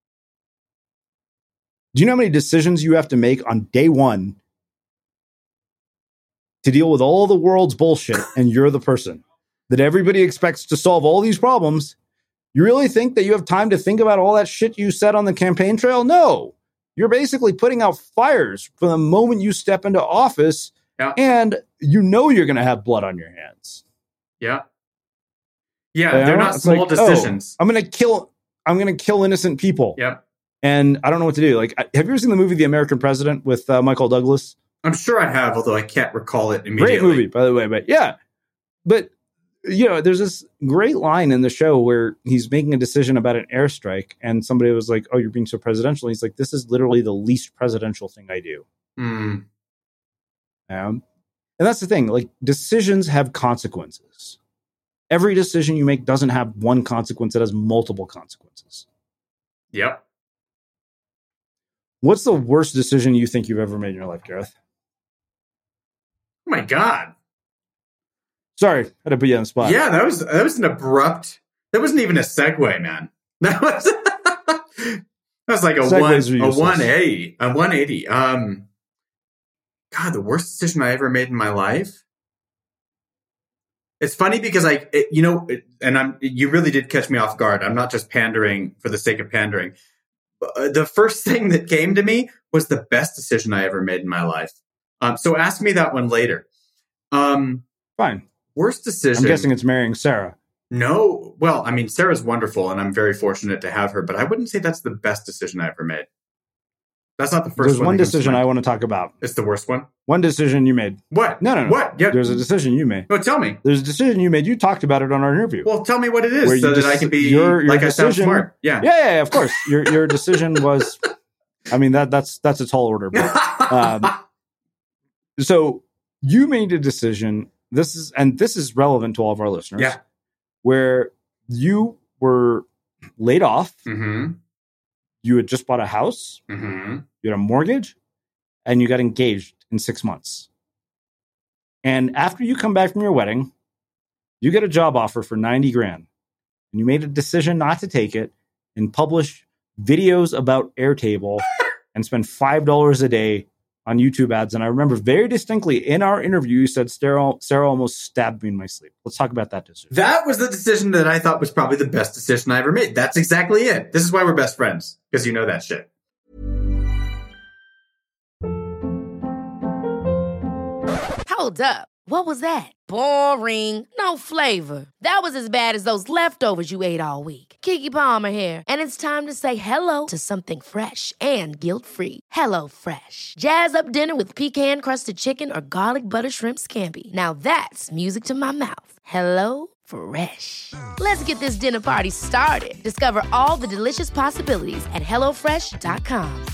Do you know how many decisions you have to make on day one to deal with all the world's bullshit, and you're the person that everybody expects to solve all these problems? You really think that you have time to think about all that shit you said on the campaign trail? No. You're basically putting out fires from the moment you step into office, yeah. and you know you're going to have blood on your hands. Yeah. Yeah, you they're know? not it's small like, decisions. Oh, I'm going to kill I'm going to kill innocent people. Yep. And I don't know what to do. Like, have you ever seen the movie The American President with uh, Michael Douglas? I'm sure I have, although I can't recall it immediately. Great movie, by the way. But yeah, but you know, there's this great line in the show where he's making a decision about an airstrike, and somebody was like, "Oh, you're being so presidential." He's like, "This is literally the least presidential thing I do." Mm. Um, and that's the thing. Like, decisions have consequences. Every decision you make doesn't have one consequence; it has multiple consequences. Yep. What's the worst decision you think you've ever made in your life, Gareth? Oh my God. Sorry, I had to put you on the spot. Yeah, that was that was an abrupt, that wasn't even a segue, man. That was that was like a Segways one a one eighty. A one eighty. Um God, the worst decision I ever made in my life. It's funny because I it, you know, it, and I'm you really did catch me off guard. I'm not just pandering for the sake of pandering. The first thing that came to me was the best decision I ever made in my life. Um, so ask me that one later. Um, Fine. Worst decision. I'm guessing it's marrying Sarah. No. Well, I mean, Sarah's wonderful, and I'm very fortunate to have her, but I wouldn't say that's the best decision I ever made. That's not the first There's one. There's one decision I want to talk about. It's the worst one? One decision you made. What? No, no, no. What? Yeah. There's a decision you made. No, tell me. There's a decision you made. You talked about it on our interview. Well, tell me what it is so that just, I can be your, your like decision, I sound smart. Yeah. Yeah, yeah, yeah, of course. Your your decision was, I mean, that that's that's a tall order. But, um, so you made a decision. This is, and this is relevant to all of our listeners. Yeah. Where you were laid off. Mm-hmm. You had just bought a house, mm-hmm. you had a mortgage, and you got engaged in six months. And after you come back from your wedding, you get a job offer for ninety grand. And you made a decision not to take it and publish videos about Airtable and spend five dollars a day on YouTube ads. And I remember very distinctly in our interview, you said, Sarah, Sarah almost stabbed me in my sleep. Let's talk about that decision. That was the decision that I thought was probably the best decision I ever made. That's exactly it. This is why we're best friends, because you know that shit. Hold up. What was that? Boring. No flavor. That was as bad as those leftovers you ate all week. Keke Palmer here. And it's time to say hello to something fresh and guilt-free. Hello Fresh. Jazz up dinner with pecan-crusted chicken or garlic butter shrimp scampi. Now that's music to my mouth. Hello Fresh. Let's get this dinner party started. Discover all the delicious possibilities at hello fresh dot com.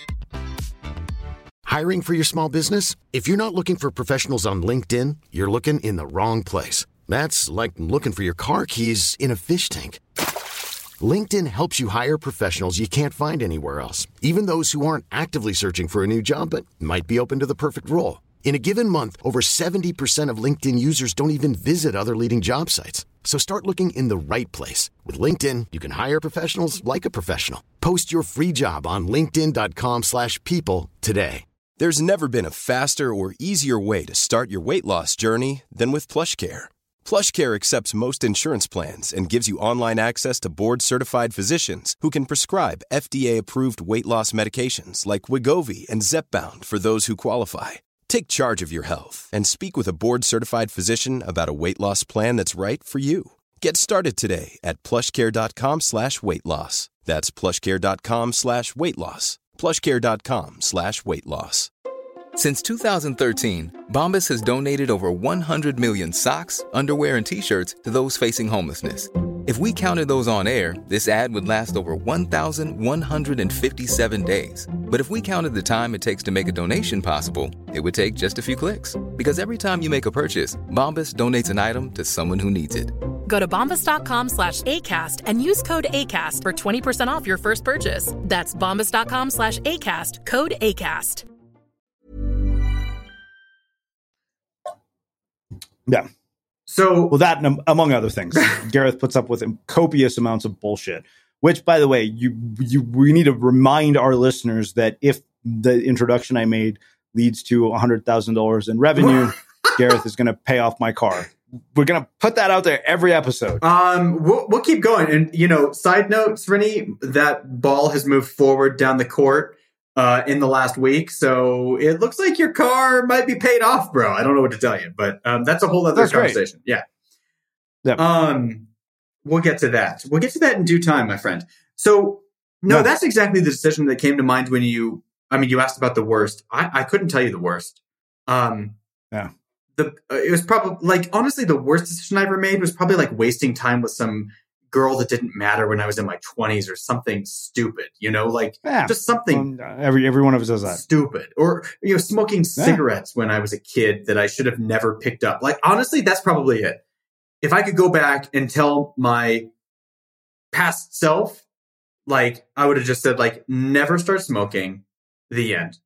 Hiring for your small business? If you're not looking for professionals on LinkedIn, you're looking in the wrong place. That's like looking for your car keys in a fish tank. LinkedIn helps you hire professionals you can't find anywhere else, even those who aren't actively searching for a new job but might be open to the perfect role. In a given month, over seventy percent of LinkedIn users don't even visit other leading job sites. So start looking in the right place. With LinkedIn, you can hire professionals like a professional. Post your free job on linkedin dot com slash people today. There's never been a faster or easier way to start your weight loss journey than with PlushCare. PlushCare accepts most insurance plans and gives you online access to board-certified physicians who can prescribe F D A-approved weight loss medications like Wegovy and Zepbound for those who qualify. Take charge of your health and speak with a board-certified physician about a weight loss plan that's right for you. Get started today at plushcare.com slash weight loss. That's plushcare.com slash weight loss. plushcare.com slash weight loss. Since two thousand thirteen, Bombas has donated over one hundred million socks, underwear, and T-shirts to those facing homelessness. If we counted those on air, this ad would last over one thousand one hundred fifty-seven days. But if we counted the time it takes to make a donation possible, it would take just a few clicks. Because every time you make a purchase, Bombas donates an item to someone who needs it. Go to bombas.com slash ACAST and use code ACAST for twenty percent off your first purchase. That's bombas.com slash ACAST, code ACAST. Yeah. So, well, that and among other things, Gareth puts up with copious amounts of bullshit. Which, by the way, you you we need to remind our listeners that if the introduction I made leads to a hundred thousand dollars in revenue, Gareth is going to pay off my car. We're going to put that out there every episode. Um, we'll, we'll keep going. And, you know, side note, Srini, that ball has moved forward down the court uh, in the last week. So it looks like your car might be paid off, bro. I don't know what to tell you, but um, that's a whole other that's conversation. Great. Yeah. Yeah. Um, we'll get to that. We'll get to that in due time, my friend. So, no, no, that's exactly the decision that came to mind when you, I mean, you asked about the worst. I, I couldn't tell you the worst. Um, yeah. The, uh, it was probably like, honestly, the worst decision I ever made was probably like wasting time with some girl that didn't matter when I was in my twenties or something stupid, you know, like yeah. just something. Um, every, every one of us does that. Stupid. Or, you know, smoking yeah. cigarettes when I was a kid that I should have never picked up. Like, honestly, that's probably it. If I could go back and tell my past self, like, I would have just said, like, never start smoking, the end.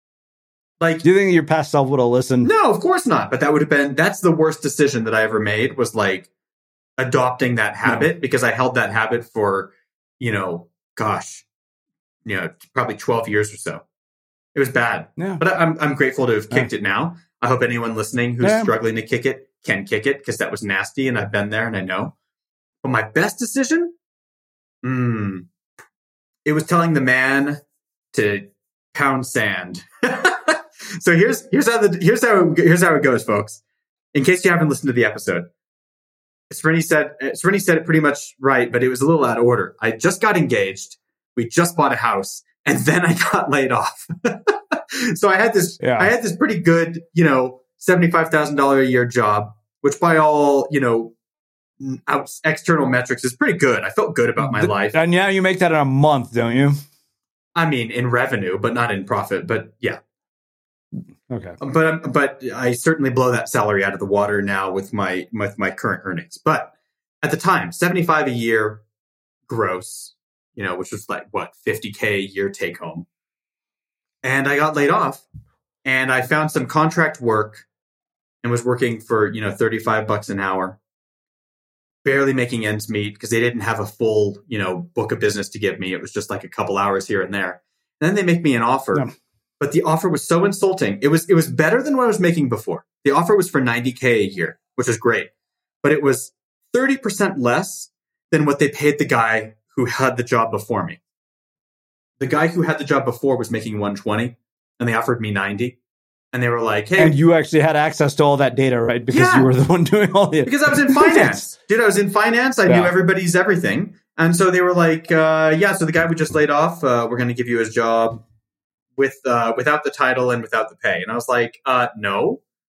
Like, do you think your past self would have listened? No, of course not. But that would have been, that's the worst decision that I ever made, was like adopting that habit, no. because I held that habit for, you know, gosh, you know, probably twelve years or so. It was bad. Yeah. But I'm I'm grateful to have kicked yeah. it now. I hope anyone listening who's yeah. struggling to kick it can kick it, because that was nasty and I've been there and I know. But my best decision? Hmm. It was telling the man to pound sand. So here's here's how the here's how here's how it goes, folks. In case you haven't listened to the episode, Srini said Srini said it pretty much right, but it was a little out of order. I just got engaged, we just bought a house, and then I got laid off. So I had this yeah. I had this pretty good, you know, seventy-five thousand dollars a year job, which by all, you know, out, external metrics is pretty good. I felt good about my the, life. And now you make that in a month, don't you? I mean, in revenue, but not in profit. But yeah. Okay. But but I certainly blow that salary out of the water now with my with my current earnings. But at the time, seventy-five a year gross, you know, which was like what, fifty K a year take home. And I got laid off, and I found some contract work and was working for, you know, thirty-five bucks an hour, barely making ends meet because they didn't have a full, you know, book of business to give me. It was just like a couple hours here and there. And then they make me an offer. Yeah. But the offer was so insulting. It was it was better than what I was making before. The offer was for ninety K a year, which was great. But it was thirty percent less than what they paid the guy who had the job before me. The guy who had the job before was making one twenty, and they offered me ninety. And they were like, hey. And you actually had access to all that data, right? Because yeah. you were the one doing all the... Because I was in finance. Dude, I was in finance. I yeah. knew everybody's everything. And so they were like, uh, yeah, so the guy we just laid off, uh, we're going to give you his job with uh, without the title and without the pay. And I was like, uh, no.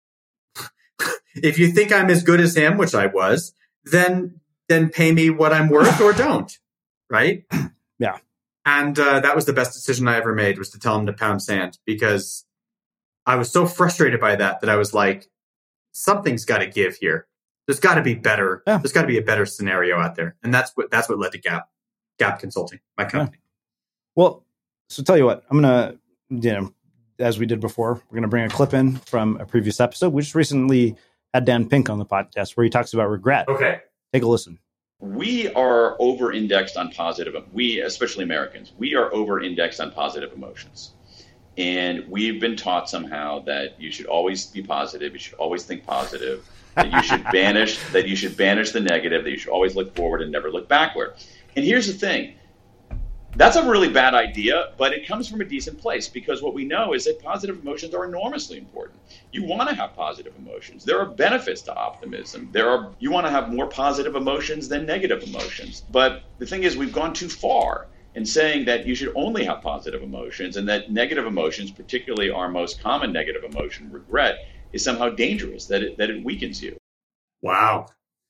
If you think I'm as good as him, which I was, then then pay me what I'm worth or don't. Right? Yeah. And uh, that was the best decision I ever made, was to tell him to pound sand, because I was so frustrated by that that I was like, something's got to give here. There's got to be better. Yeah. There's got to be a better scenario out there. And that's what that's what led to Gap, Gap Consulting, my company. Yeah. Well, so tell you what, I'm going to, you know, as we did before, we're going to bring a clip in from a previous episode. We just recently had Dan Pink on the podcast where he talks about regret. Okay. Take a listen. We are over-indexed on positive, we, especially Americans, we are over-indexed on positive emotions. And we've been taught somehow that you should always be positive, you should always think positive, that you should banish, that you should banish the negative, that you should always look forward and never look backward. And here's the thing. That's a really bad idea, but it comes from a decent place, because what we know is that positive emotions are enormously important. You want to have positive emotions. There are benefits to optimism. There are you want to have more positive emotions than negative emotions. But the thing is, we've gone too far in saying that you should only have positive emotions, and that negative emotions, particularly our most common negative emotion, regret, is somehow dangerous, that it, that it weakens you. Wow.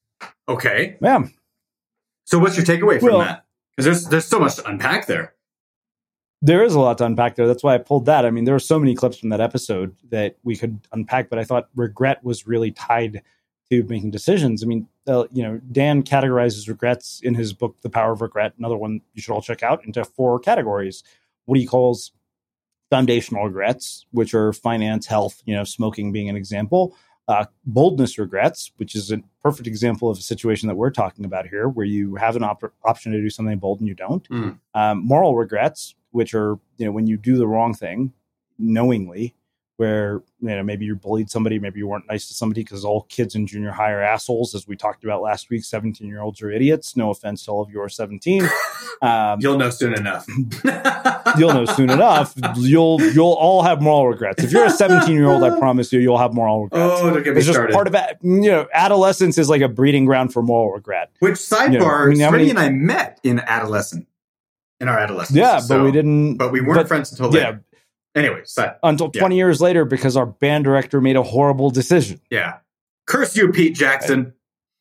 Okay. Yeah. So what's your takeaway from well, that? Because there's there's so much to unpack there. There is a lot to unpack there. That's why I pulled that. I mean, there were so many clips from that episode that we could unpack, but I thought regret was really tied to making decisions. I mean, uh, you know, Dan categorizes regrets in his book, The Power of Regret, another one you should all check out, into four categories. What he calls foundational regrets, which are finance, health, you know, smoking being an example. Uh, boldness regrets, which is a perfect example of a situation that we're talking about here, where you have an op- option to do something bold and you don't. Mm. Um, moral regrets, which are, you know, when you do the wrong thing knowingly, where, you know, maybe you bullied somebody, maybe you weren't nice to somebody, because all kids in junior high are assholes, as we talked about last week. seventeen-year-olds are idiots. No offense to all of you who are seventeen. Um, you'll know soon enough. you'll know soon enough. You'll you'll all have moral regrets. If you're a seventeen-year-old, I promise you, you'll have moral regrets. Oh, don't get me it's just started. Part of it, you know, adolescence is like a breeding ground for moral regret. Which sidebar, you know, I mean, Freddie many, and I met in adolescent, in our adolescence. Yeah, so, but we didn't. But we weren't but, friends until later. Yeah. Anyway, side, until twenty yeah. years later, because our band director made a horrible decision. Yeah. Curse you, Pete Jackson.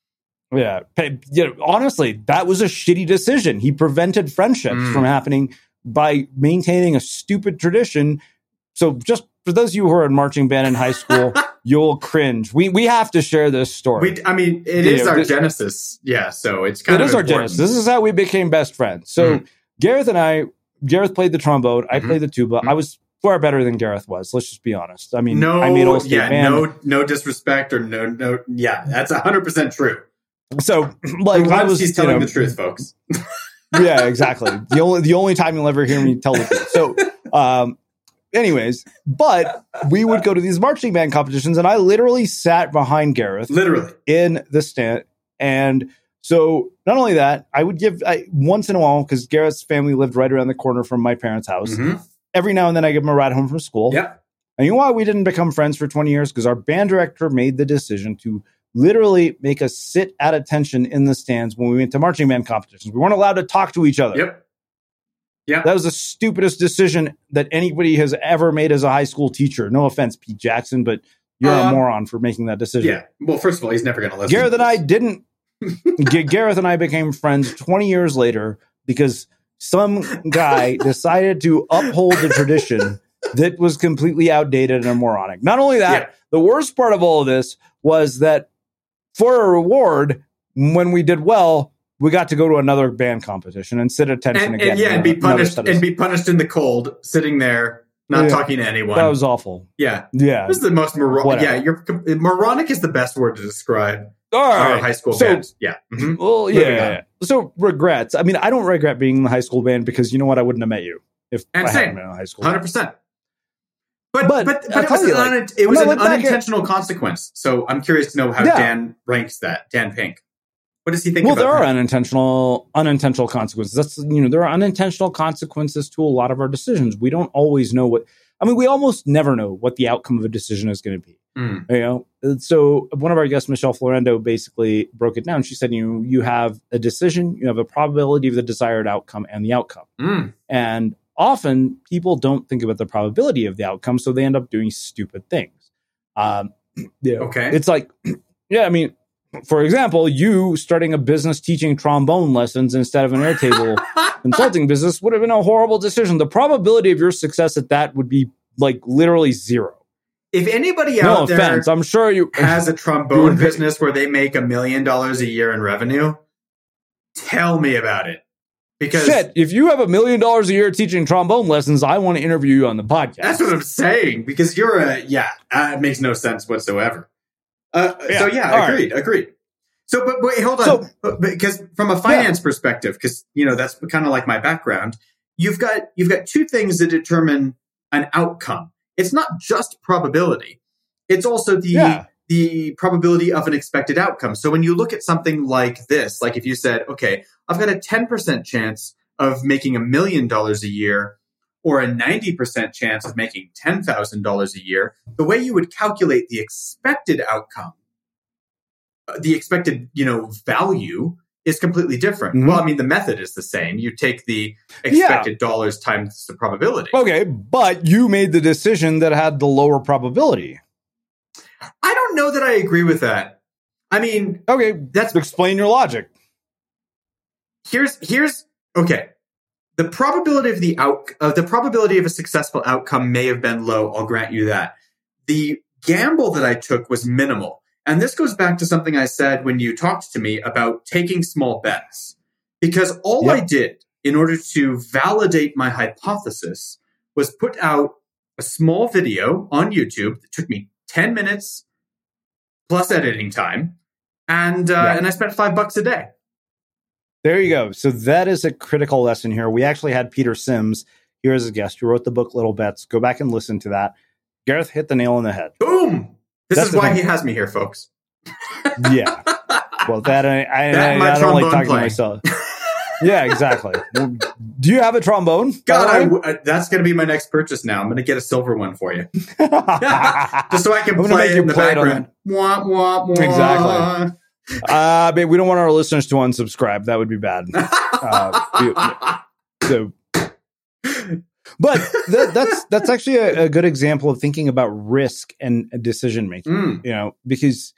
Yeah. You know, honestly, that was a shitty decision. He prevented friendships mm. from happening by maintaining a stupid tradition. So just for those of you who are in marching band in high school, you'll cringe. We we have to share this story. We, I mean, it you is know, our this, genesis. Yeah, so it's kind it of is our important. genesis. This is how we became best friends. So mm. Gareth and I, Gareth played the trombone. I mm-hmm. played the tuba. Mm-hmm. I was far better than Gareth was. Let's just be honest. I mean, no, I made all state yeah, band. no, no disrespect or no, no. Yeah, that's a hundred percent true. So, like, I was he's telling you know, the truth, folks. Yeah, exactly. The only the only time you'll ever hear me tell the truth. So, um, anyways, but we would go to these marching band competitions, and I literally sat behind Gareth, literally in the stand. And so, not only that, I would give I, once in a while, because Gareth's family lived right around the corner from my parents' house. Mm-hmm. Every now and then, I give him a ride home from school. Yeah. And you know why we didn't become friends for twenty years? Because our band director made the decision to literally make us sit at attention in the stands when we went to marching band competitions. We weren't allowed to talk to each other. Yep. Yeah. That was the stupidest decision that anybody has ever made as a high school teacher. No offense, Pete Jackson, but you're um, a moron for making that decision. Yeah. Well, first of all, he's never going to listen. Gareth and I didn't. Gareth and I became friends twenty years later because some guy decided to uphold the tradition that was completely outdated and moronic. Not only that, yeah. the worst part of all of this was that for a reward, when we did well, we got to go to another band competition and sit at attention and, again. And yeah, and be punished and be punished in the cold, sitting there, not yeah. talking to anyone. That was awful. Yeah. Yeah. This is the most moronic. Yeah, you're, moronic is the best word to describe All right. our high school so, bands. Yeah. Mm-hmm. Well, yeah, yeah. So regrets. I mean, I don't regret being in the high school band because you know what? I wouldn't have met you if and I same. hadn't been in high school. one hundred percent. But, but, but, but it was, you, an, like, un, it was an unintentional at, consequence. So I'm curious to know how yeah. Dan ranks that. Dan Pink. What does he think well, about there that? are unintentional, unintentional consequences. That's, you know, there are unintentional consequences to a lot of our decisions. We don't always know what, I mean, we almost never know what the outcome of a decision is going to be. Mm. You know, so one of our guests, Michelle Florendo, basically broke it down. She said, you you have a decision, you have a probability of the desired outcome and the outcome. Mm. And often people don't think about the probability of the outcome, so they end up doing stupid things. Um, you know, okay. It's like, yeah, I mean, for example, you starting a business teaching trombone lessons instead of an Airtable consulting business would have been a horrible decision. The probability of your success at that would be like literally zero. If anybody no out there offense, I'm sure you has a trombone business where they make a million dollars a year in revenue, tell me about it. Because shit, if you have a million dollars a year teaching trombone lessons, I want to interview you on the podcast. That's what I'm saying. Because you're a yeah, uh, it makes no sense whatsoever. Uh, yeah. So yeah, All agreed, right. agreed. So, but wait, hold on, so, but, because from a finance yeah. perspective, because you know that's kind of like my background. You've got you've got two things that determine an outcome. It's not just probability; it's also the yeah. the probability of an expected outcome. So when you look at something like this, like if you said, "Okay, I've got a ten percent chance of making a million dollars a year," or a ninety percent chance of making ten thousand dollars a year, the way you would calculate the expected outcome, the expected, you know, value is completely different. Mm-hmm. Well, I mean, the method is the same. You take the expected yeah. dollars times the probability. Okay, but you made the decision that had the lower probability. I don't know that I agree with that. I mean, okay, that's explain your logic. Here's here's okay. The probability of the out uh, the probability of a successful outcome may have been low. I'll grant you that. The gamble that I took was minimal. And this goes back to something I said when you talked to me about taking small bets. Because all yep. I did in order to validate my hypothesis was put out a small video on YouTube that took me ten minutes plus editing time. And, uh, yep. and I spent five bucks a day. There you go. So that is a critical lesson here. We actually had Peter Sims here as a guest who wrote the book Little Bets. Go back and listen to that. Gareth hit the nail on the head. Boom! This That's is why thing. he has me here, folks. Yeah. Well, that I, I, that I, I don't like talking playing. to myself. Yeah, exactly. Well, do you have a trombone? God, I, I, that's going to be my next purchase now. I'm going to get a silver one for you. Just so I can play it in the background. Wah, wah, wah. Exactly. Uh, but we don't want our listeners to unsubscribe. That would be bad. Uh, so, but that, that's that's actually a, a good example of thinking about risk and decision making. Mm. You know, because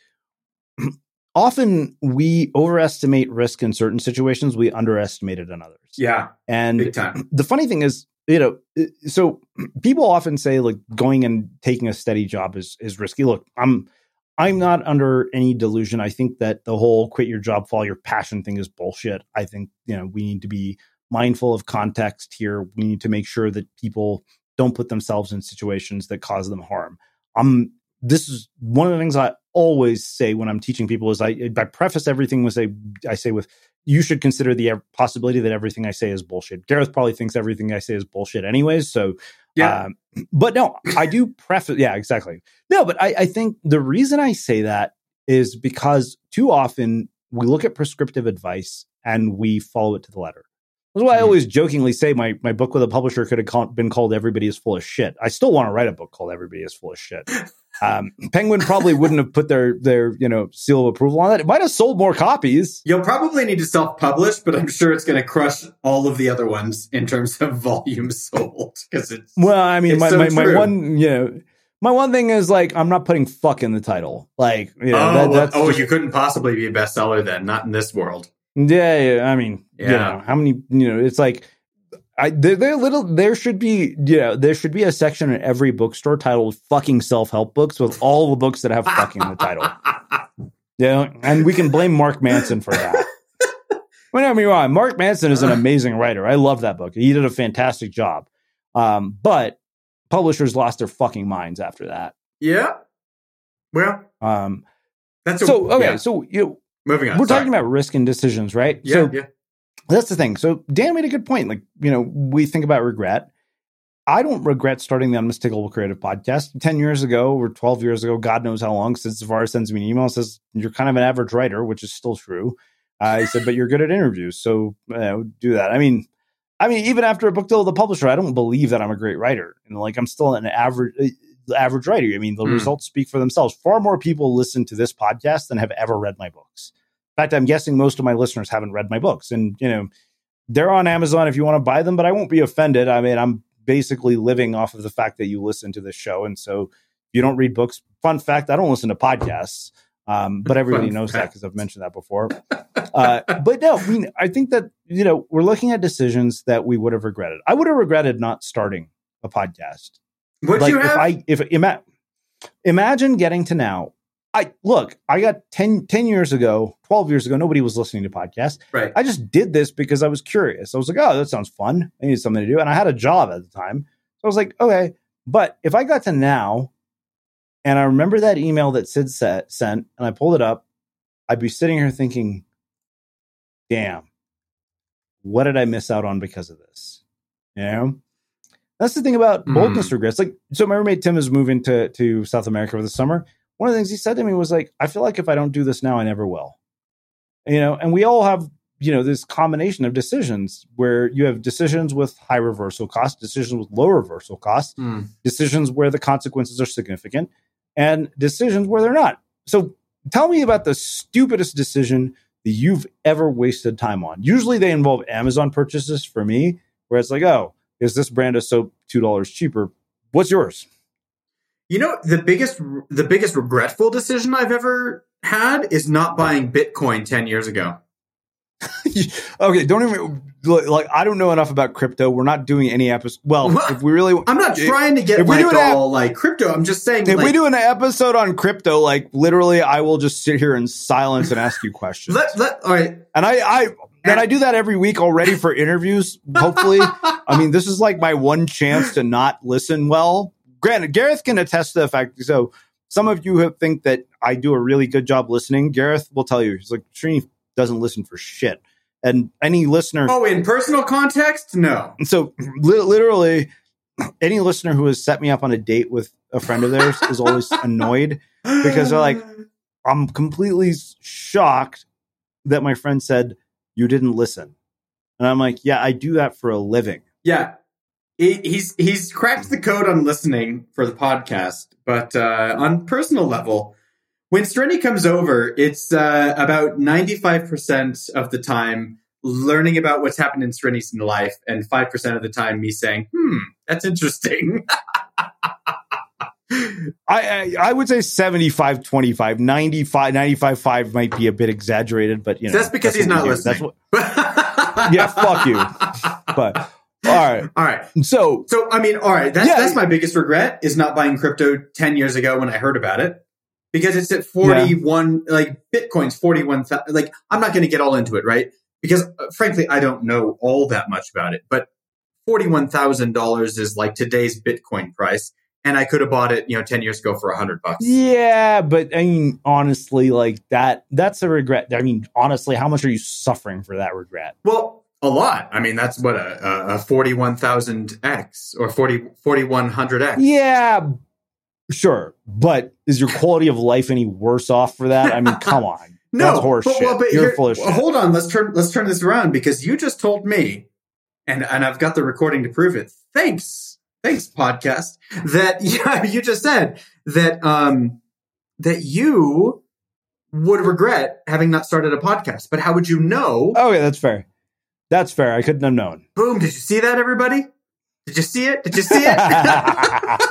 often we overestimate risk in certain situations, we underestimate it in others. Yeah, and big time. The funny thing is, you know, so people often say like going and taking a steady job is is risky. Look, I'm. I'm not under any delusion. I think that the whole quit your job, follow your passion thing is bullshit. I think, you know, we need to be mindful of context here. We need to make sure that people don't put themselves in situations that cause them harm. Um, this is one of the things I always say when I'm teaching people is I, I preface everything with a, I say with, you should consider the possibility that everything I say is bullshit. Gareth probably thinks everything I say is bullshit anyways. So, yeah. Um, but no, I do preface. Yeah, exactly. No, but I, I think the reason I say that is because too often we look at prescriptive advice and we follow it to the letter. That's why I always jokingly say my, my book with a publisher could have call, been called Everybody is Full of Shit. I still want to write a book called Everybody is Full of Shit. Um, Penguin probably wouldn't have put their, their, you know, seal of approval on that. It might have sold more copies. You'll probably need to self-publish, but I'm sure it's going to crush all of the other ones in terms of volumes sold. Because it's well, I mean, my, so my, my one, you know, my one thing is like I'm not putting "fuck" in the title. Like, you know, oh, that, that's oh, just, you couldn't possibly be a bestseller then, not in this world. Yeah, yeah I mean, yeah. you know, how many? You know, it's like. I, they're, they're little. There should be, you know, there should be a section in every bookstore titled "fucking self-help books" with all the books that have "fucking" in the title. Yeah, and we can blame Mark Manson for that. Well, don't get me wrong, Mark Manson is an amazing writer. I love that book. He did a fantastic job. Um, but publishers lost their fucking minds after that. Yeah. Well, um, that's a, so okay. Yeah. So you know, moving on. We're Sorry. talking about risk and decisions, right? Yeah. So, yeah. That's the thing. So Dan made a good point. Like, you know, we think about regret. I don't regret starting the Unmistakable Creative podcast. ten years ago or twelve years ago, God knows how long, since Zavara sends me an email and says, you're kind of an average writer, which is still true. Uh, he said, but you're good at interviews. So uh, do that. I mean, I mean, even after a book deal with the publisher, I don't believe that I'm a great writer. And like, I'm still an average, uh, average writer. I mean, the mm. results speak for themselves. Far more people listen to this podcast than have ever read my books. In fact, I'm guessing most of my listeners haven't read my books. And, you know, they're on Amazon if you want to buy them, but I won't be offended. I mean, I'm basically living off of the fact that you listen to this show. And so if you don't read books, fun fact, I don't listen to podcasts. Um, but everybody fun knows fact. that because I've mentioned that before. Uh, but no, I mean, I think that, you know, we're looking at decisions that we would have regretted. I would have regretted not starting a podcast. Would like you have? If I, if ima- imagine getting to now, I look, I got ten, ten years ago, twelve years ago, nobody was listening to podcasts. Right. I just did this because I was curious. I was like, oh, that sounds fun. I need something to do. And I had a job at the time. So I was like, okay, but if I got to now and I remember that email that Sid set, sent and I pulled it up, I'd be sitting here thinking, damn, what did I miss out on because of this? You know? That's the thing about Mm. boldness regrets. Like, so my roommate Tim is moving to, to South America for the summer. One of the things he said to me was like, I feel like if I don't do this now, I never will. You know, and we all have, you know, this combination of decisions where you have decisions with high reversal costs, decisions with low reversal costs, Mm. decisions where the consequences are significant, and decisions where they're not. So tell me about the stupidest decision that you've ever wasted time on. Usually they involve Amazon purchases for me, where it's like, oh, is this brand of soap two dollars cheaper? What's yours? You know, the biggest the biggest regretful decision I've ever had is not buying Bitcoin ten years ago. Okay, don't even like. I don't know enough about crypto. We're not doing any episodes. Well, if we really, I'm not trying to get if we like do an all like crypto. I'm just saying. If like, we do an episode on crypto, like literally, I will just sit here in silence and ask you questions. let, let, all right, and I, I, and I do that every week already for interviews. Hopefully, I mean, this is like my one chance to not listen well. Granted, Gareth can attest to the fact. So, some of you have think that I do a really good job listening. Gareth will tell you, he's like, Srini doesn't listen for shit. And any listener, oh, in personal context, no. So li- literally, any listener who has set me up on a date with a friend of theirs is always annoyed because they're like, I'm completely shocked that my friend said you didn't listen, and I'm like, yeah, I do that for a living. Yeah, he, he's he's cracked the code on listening for the podcast, but uh, on personal level, when Strenny comes over, it's uh, about ninety-five percent of the time learning about what's happened in Strenny's life, and five percent of the time me saying, hmm, that's interesting. I, I I would say seventy-five twenty-five, ninety-five, ninety-five five might be a bit exaggerated, but you know. That's because that's he's not listening. That's what, yeah, fuck you. But all right. All right. So, so I mean, all right, that's yeah. that's my biggest regret is not buying crypto ten years ago when I heard about it. Because it's at forty-one, yeah. like Bitcoin's forty-one thousand. Like, I'm not going to get all into it, right? Because uh, frankly, I don't know all that much about it. But forty-one thousand dollars is like today's Bitcoin price. And I could have bought it, you know, ten years ago for a hundred bucks. Yeah. But I mean, honestly, like that, that's a regret. I mean, honestly, how much are you suffering for that regret? Well, a lot. I mean, that's what a, a forty-one thousand X or forty, forty-one hundred X. Yeah. Sure, but is your quality of life any worse off for that? I mean, come on, no, that's horse but, shit. Well, but You're here, full of shit. Well, hold on, let's turn let's turn this around because you just told me, and and I've got the recording to prove it. Thanks, thanks, podcast. That yeah, you just said that um that you would regret having not started a podcast. But how would you know? Okay, that's fair. That's fair. I couldn't have known. Boom! Did you see that, everybody? Did you see it? Did you see it?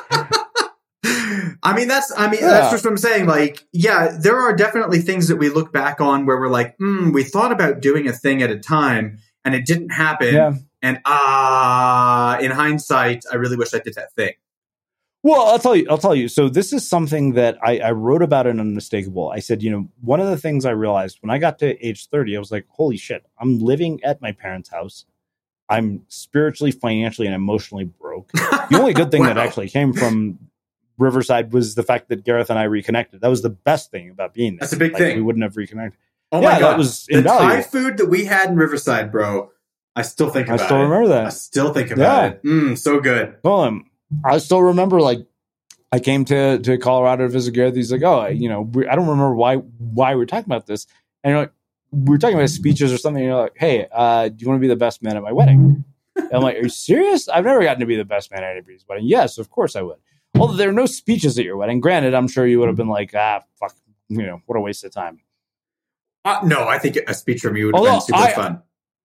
I mean, that's, I mean, yeah. that's just what I'm saying. Like, yeah, there are definitely things that we look back on where we're like, hmm, we thought about doing a thing at a time and it didn't happen. Yeah. And, ah, uh, in hindsight, I really wish I did that thing. Well, I'll tell you, I'll tell you. So this is something that I, I wrote about in Unmistakable. I said, you know, one of the things I realized when I got to age thirty, I was like, holy shit, I'm living at my parents' house. I'm spiritually, financially, and emotionally broke. The only good thing wow. that actually came from Riverside was the fact that Gareth and I reconnected. That was the best thing about being there. That's a big like, thing. We wouldn't have reconnected. Oh yeah, my god, that was the invaluable. Thai food that we had in Riverside, bro. I still think about it. I still it. remember that. I still think about yeah. it. Mm, so good. Well, um, I still remember, like, I came to, to Colorado to visit Gareth. He's like, oh, you know, we, I don't remember why why we were talking about this. And you're like, we were talking about speeches or something. And you're like, hey, uh, do you want to be the best man at my wedding? I'm like, are you serious? I've never gotten to be the best man at anybody's wedding. Yes, of course I would. Although there are no speeches at your wedding. Granted, I'm sure you would have been like, ah, fuck, you know, what a waste of time. Uh, no, I think a speech from you would have Although been super I, fun.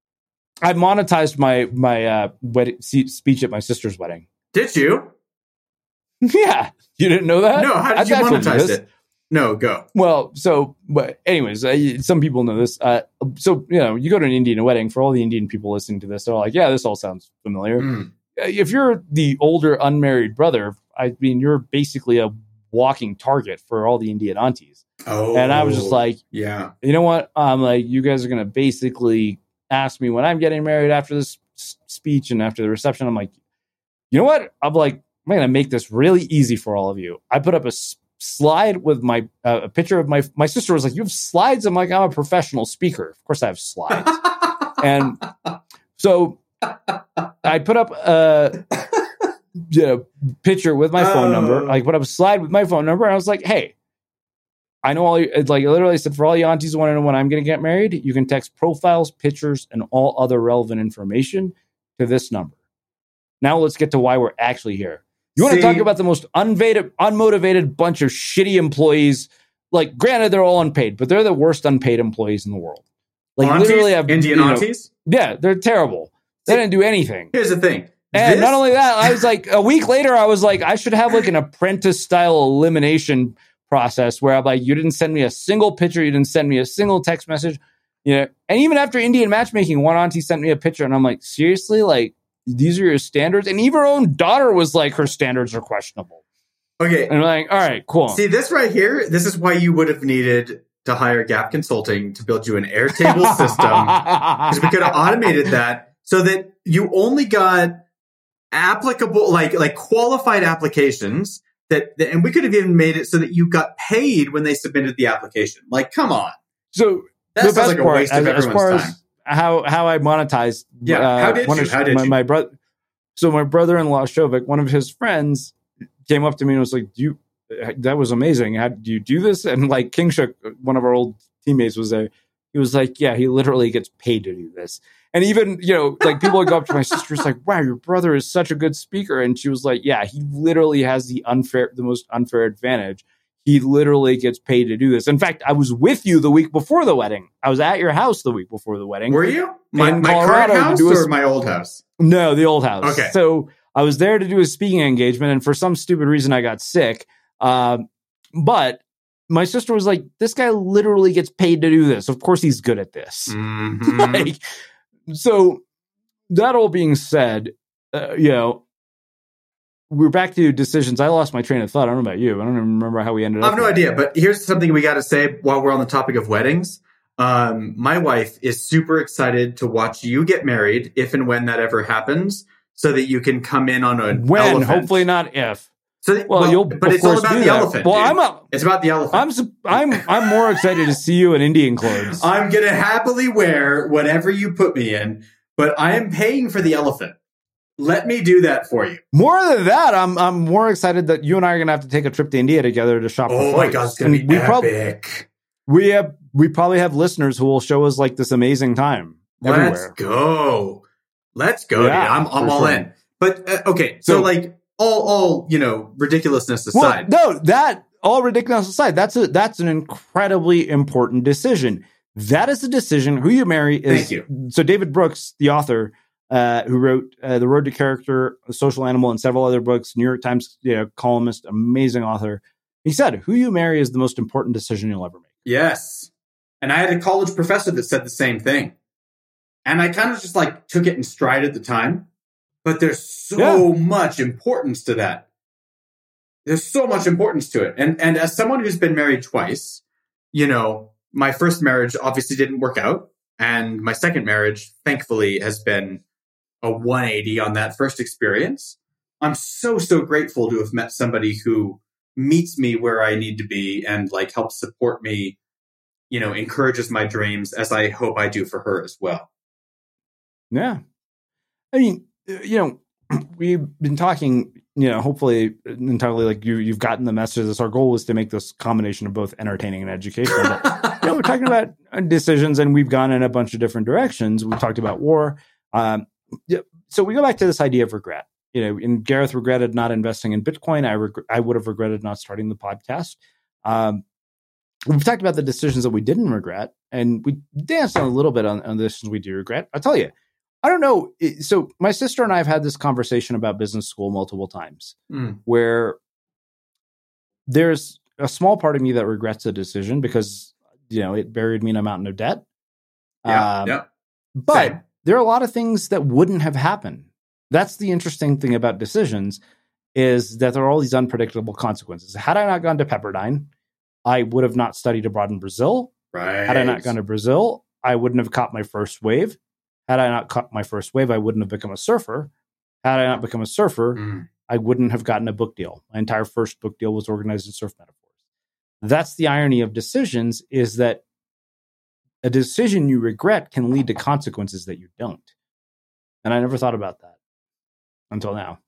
I monetized my my uh, wedding, speech at my sister's wedding. Did you? Yeah. You didn't know that? No, how did I've you actually monetize it? No, go. Well, so, but anyways, uh, some people know this. Uh, so, you know, you go to an Indian wedding, for all the Indian people listening to this, they're like, yeah, this all sounds familiar. Mm. If you're the older unmarried brother, I mean, you're basically a walking target for all the Indian aunties. Oh, and I was just like, yeah, you know what? I'm like, you guys are going to basically ask me when I'm getting married after this s- speech and after the reception. I'm like, you know what? I'm like, I'm going to make this really easy for all of you. I put up a s- slide with my uh, a picture of my my sister was like, you have slides? I'm like, I'm a professional speaker. Of course I have slides. And so I put up a you know, picture with my phone Oh. number. I put up a slide with my phone number. And I was like, hey, I know all you, it's like I literally said, for all you aunties who want to know when I'm going to get married, you can text profiles, pictures, and all other relevant information to this number. Now let's get to why we're actually here. You want to See? talk about the most unmotivated, unmotivated bunch of shitty employees. Like, granted, they're all unpaid, but they're the worst unpaid employees in the world. Like, Aunties? literally have Indian you know, aunties? Yeah, they're terrible. They didn't do anything. Here's the thing. And This- not only that, I was like, a week later, I was like, I should have like an apprentice style elimination process where I'm like, you didn't send me a single picture, you didn't send me a single text message, you know. And even after Indian matchmaking, one auntie sent me a picture, and I'm like, seriously, like these are your standards? And even her own daughter was like, her standards are questionable. Okay. And I'm like, all right, cool. See, this right here, this is why you would have needed to hire Gap Consulting to build you an Airtable system, because we could have automated that so that you only got applicable, like like qualified applications that, that, and we could have even made it so that you got paid when they submitted the application. Like, come on. So that the sounds best like a part, waste as, of as everyone's far time. as how how I monetized, Yeah, uh, how did one you? of- How did my, you? my brother? So my brother-in-law Shovik, one of his friends, came up to me and was like, "Do you? That was amazing. How do you do this?" And like Kingshuk, one of our old teammates, was there. He was like, "Yeah, he literally gets paid to do this." And even, you know, like people would go up to my sister, it's like, "Wow, your brother is such a good speaker." And she was like, "Yeah, he literally has the unfair, the most unfair advantage. He literally gets paid to do this." In fact, I was with you the week before the wedding. I was at your house the week before the wedding. Were you? My, in my current Colorado to house do a or sp- my old house? No, the old house. Okay. So I was there to do a speaking engagement, and for some stupid reason, I got sick. Um, but my sister was like, "This guy literally gets paid to do this. Of course, he's good at this." Mhm. Like, so that all being said, uh, you know, we're back to decisions. I lost my train of thought. I don't know about you. I don't even remember how we ended I up. have no there. idea, but here's something we got to say while we're on the topic of weddings. Um, my wife is super excited to watch you get married if and when that ever happens, so that you can come in on a When, elephant. hopefully not if. So that, Well, well, you'll but of it's all course about do the that. elephant. Well, dude. I'm a, it's about the elephant. I'm su- I'm I'm more excited to see you in Indian clothes. I'm gonna happily wear whatever you put me in, but I am paying for the elephant. Let me do that for you. More than that, I'm I'm more excited that you and I are gonna have to take a trip to India together to shop. Oh for my clothes. god, it's gonna And be we prob- epic. we have we probably have listeners who will show us like this amazing time Let's everywhere. go. Let's go, Yeah, dude. I'm, I'm for all sure. in. But uh, okay, so, So- like all, all you know, ridiculousness Well, aside. no, that all ridiculous aside, that's a that's an incredibly important decision. That is the decision. Who you marry is. Thank you. So David Brooks, the author, uh, who wrote uh, The Road to Character, A Social Animal, and several other books, New York Times you know, columnist, amazing author. He said, "Who you marry is the most important decision you'll ever make." Yes. And I had a college professor that said the same thing. And I kind of just like took it in stride at the time. But there's so Yeah. much importance to that. There's so much importance to it. And and as someone who's been married twice, you know, my first marriage obviously didn't work out. And my second marriage, thankfully, has been a one eighty on that first experience. I'm so, so grateful to have met somebody who meets me where I need to be and like helps support me, you know, encourages my dreams, as I hope I do for her as well. Yeah. I mean, uh, you know, we've been talking, you know, hopefully entirely like you, you've gotten the message. This, our goal was to make this combination of both entertaining and educational. But, you know, we're talking about decisions and we've gone in a bunch of different directions. We've talked about war. Um, yeah, so we go back to this idea of regret. You know, and Gareth regretted not investing in Bitcoin. I reg- I would have regretted not starting the podcast. Um, we've talked about the decisions that we didn't regret, and we danced on a little bit on, on the decisions we do regret. I'll tell you, I don't know. So my sister and I have had this conversation about business school multiple times, Mm. where there's a small part of me that regrets the decision because, you know, it buried me in a mountain of debt. Yeah, Um, yeah. But Same. there are a lot of things that wouldn't have happened. That's the interesting thing about decisions, is that there are all these unpredictable consequences. Had I not gone to Pepperdine, I would have not studied abroad in Brazil. Right. Had I not gone to Brazil, I wouldn't have caught my first wave. Had I not caught my first wave, I wouldn't have become a surfer. Had I not become a surfer, Mm. I wouldn't have gotten a book deal. My entire first book deal was organized in surf metaphors. That's the irony of decisions, is that a decision you regret can lead to consequences that you don't. And I never thought about that until now.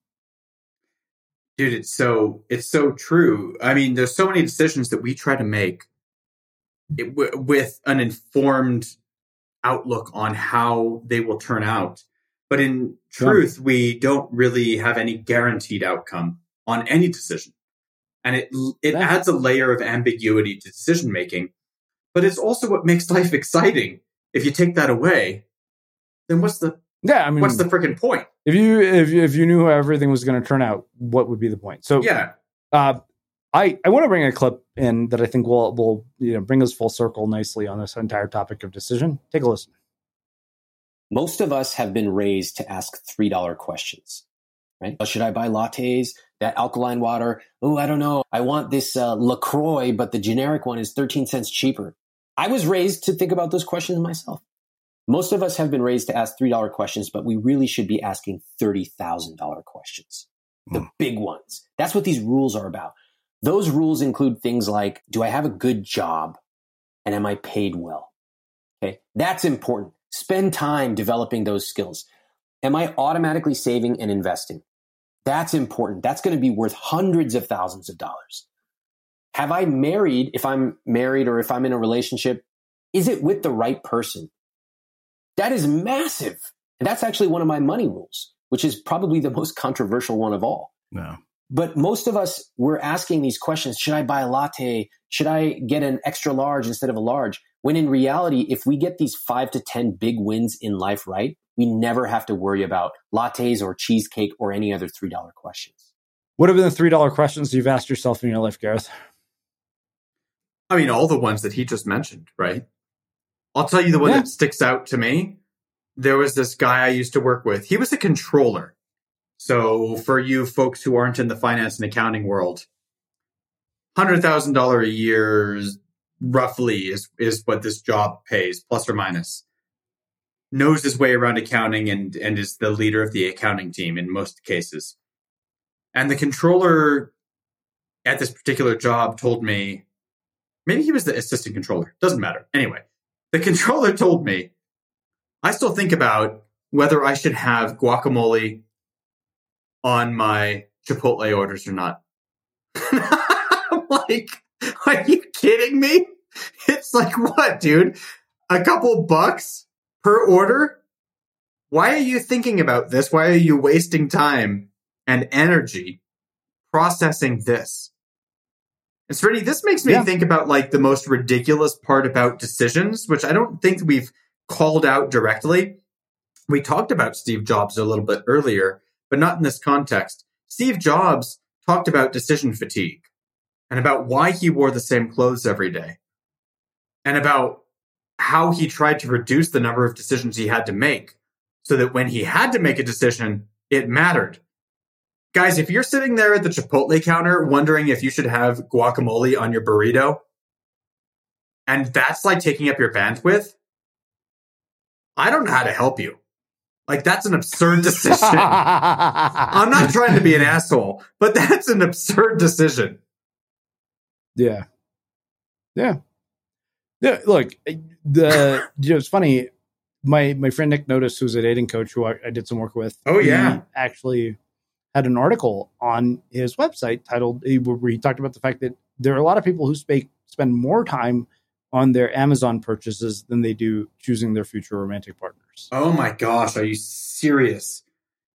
Dude, it's so it's so true. I mean, there's so many decisions that we try to make it, w- with an informed outlook on how they will turn out. But in truth, yeah. we don't really have any guaranteed outcome on any decision. And it it yeah. adds a layer of ambiguity to decision making. But it's also what makes life exciting. If you take that away, then what's the yeah? I mean, what's the freaking point? If you if if you knew how everything was going to turn out, what would be the point? So yeah, uh, I I want to bring a clip in that I think will will you know bring us full circle nicely on this entire topic of decision. Take a listen. Most of us have been raised to ask three dollar questions, right? Oh, should I buy lattes? That alkaline water? Oh, I don't know. I want this uh, LaCroix, but the generic one is thirteen cents cheaper. I was raised to think about those questions myself. Most of us have been raised to ask three dollar questions, but we really should be asking thirty thousand dollars questions. The mm. big ones. That's what these rules are about. Those rules include things like, do I have a good job? And am I paid well? Okay, that's important. Spend time developing those skills. Am I automatically saving and investing? That's important. That's going to be worth hundreds of thousands of dollars. Have I married, if I'm married or if I'm in a relationship, is it with the right person? That is massive. And that's actually one of my money rules, which is probably the most controversial one of all. No. But most of us, we're asking these questions. Should I buy a latte? Should I get an extra large instead of a large? When in reality, if we get these five to ten big wins in life right, we never have to worry about lattes or cheesecake or any other three dollar questions. What have been the three dollar questions you've asked yourself in your life, Gareth? I mean, all the ones that he just mentioned, right? I'll tell you the one yeah. that sticks out to me. There was this guy I used to work with. He was a controller. So for you folks who aren't in the finance and accounting world, one hundred thousand dollars a year roughly is, is what this job pays, plus or minus. Knows his way around accounting and, and is the leader of the accounting team in most cases. And the controller at this particular job told me, maybe he was the assistant controller, doesn't matter. Anyway, the controller told me, I still think about whether I should have guacamole on my Chipotle orders or not. I'm like, are you kidding me? It's like, what, dude? A couple bucks per order? Why are you thinking about this? Why are you wasting time and energy processing this? And Srini, this makes me yeah. think about like the most ridiculous part about decisions, which I don't think we've called out directly. We talked about Steve Jobs a little bit earlier, but not in this context. Steve Jobs talked about decision fatigue and about why he wore the same clothes every day and about how he tried to reduce the number of decisions he had to make so that when he had to make a decision, it mattered. Guys, if you're sitting there at the Chipotle counter wondering if you should have guacamole on your burrito, and that's like taking up your bandwidth, I don't know how to help you. Like, that's an absurd decision. I'm not trying to be an asshole, but that's an absurd decision. Yeah. Yeah. Yeah. Look, the you know, it's funny. My my friend Nick Notice, who's a dating coach who I, I did some work with. Oh, yeah. He actually had an article on his website titled, where he talked about the fact that there are a lot of people who spend spend more time on their Amazon purchases than they do choosing their future romantic partners. Oh my gosh, are you serious?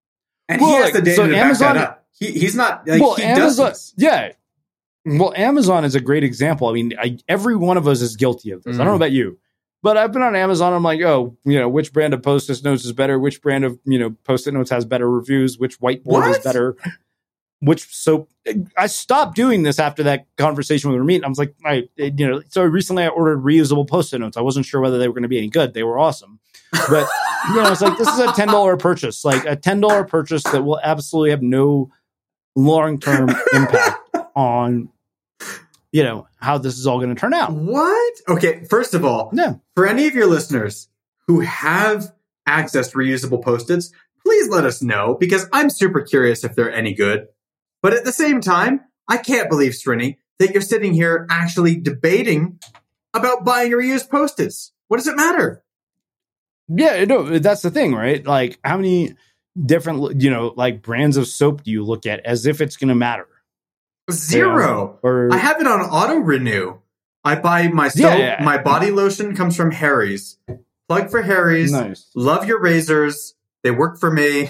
And well, he has like, the data so to Amazon, back that up. He, he's not, like, well, he Amazon, does this. yeah. Well, Amazon is a great example. I mean, I, every one of us is guilty of this. Mm. I don't know about you, but I've been on Amazon. I'm like, oh, you know, which brand of Post-it notes is better? Which brand of, you know, Post-it notes has better reviews? Which whiteboard what? is better? Which soap? I stopped doing this after that conversation with Ramit. I was like, I, you know, so recently I ordered reusable Post-it notes. I wasn't sure whether they were going to be any good. They were awesome. But, you know, it's like, this is a ten dollars purchase, like a ten dollars purchase that will absolutely have no long-term impact on, you know, how this is all going to turn out. What? Okay. First of all, no. For any of your listeners who have access to reusable Post-its, please let us know, because I'm super curious if they're any good. But at the same time, I can't believe, Srini, that you're sitting here actually debating about buying a reused Post-its. What does it matter? Yeah, no, that's the thing, right? Like, how many different, you know, like brands of soap do you look at as if it's going to matter? Zero. Yeah, or, I have it on auto renew. I buy my soap. Yeah, yeah. My body lotion comes from Harry's. Plug for Harry's. Nice. Love your razors. They work for me.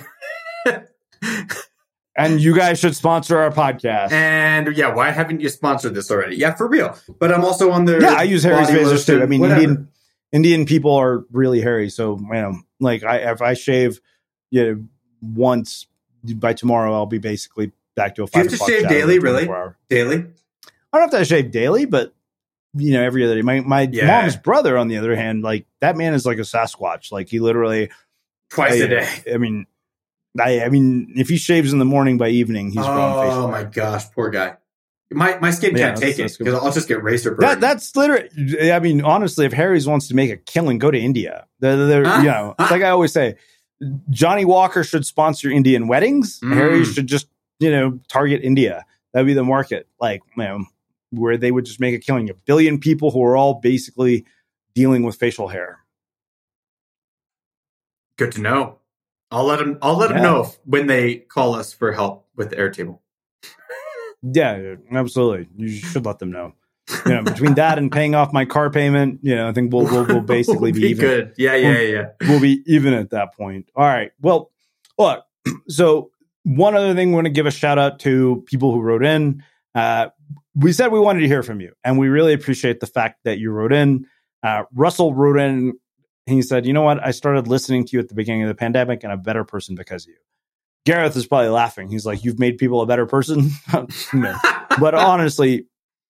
And you guys should sponsor our podcast. And yeah, why haven't you sponsored this already? Yeah, for real. But I'm also on the yeah. I use Harry's razors too. I mean, whatever. Indian Indian people are really hairy, so you know, like I if I shave, you know, once by tomorrow, I'll be basically back to a five. Do you have to shave daily? Really? Hour. Daily? I don't have to shave daily, but you know, every other day. My my yeah. mom's brother, on the other hand, like that man is like a Sasquatch. Like he literally twice I, a day. I mean. I, I mean, if he shaves in the morning, by evening, he's growing facial hair. Oh my gosh, poor guy. My my skin can't yeah, take it because I'll just get razor burn. That, that's literally. I mean, honestly, if Harry's wants to make a killing, go to India. They're, they're, ah, you know, ah. like I always say, Johnny Walker should sponsor Indian weddings. Mm. Harry should just, you know, target India. That'd be the market, like, you know, where they would just make a killing. A billion people who are all basically dealing with facial hair. Good to know. I'll let them. I'll let yeah. them know if, when they call us for help with the Airtable. Yeah, absolutely. You should let them know. You know, between that and paying off my car payment, you know, I think we'll we'll, we'll basically we'll be, be even. Good. Yeah, yeah, we'll, yeah. We'll be even at that point. All right. Well, look. So one other thing, we want to give a shout out to people who wrote in. Uh, we said we wanted to hear from you, and we really appreciate the fact that you wrote in. Uh, Russell wrote in. He said, you know what? I started listening to you at the beginning of the pandemic and I'm a better person because of you. Gareth is probably laughing. He's like, you've made people a better person. No. But honestly,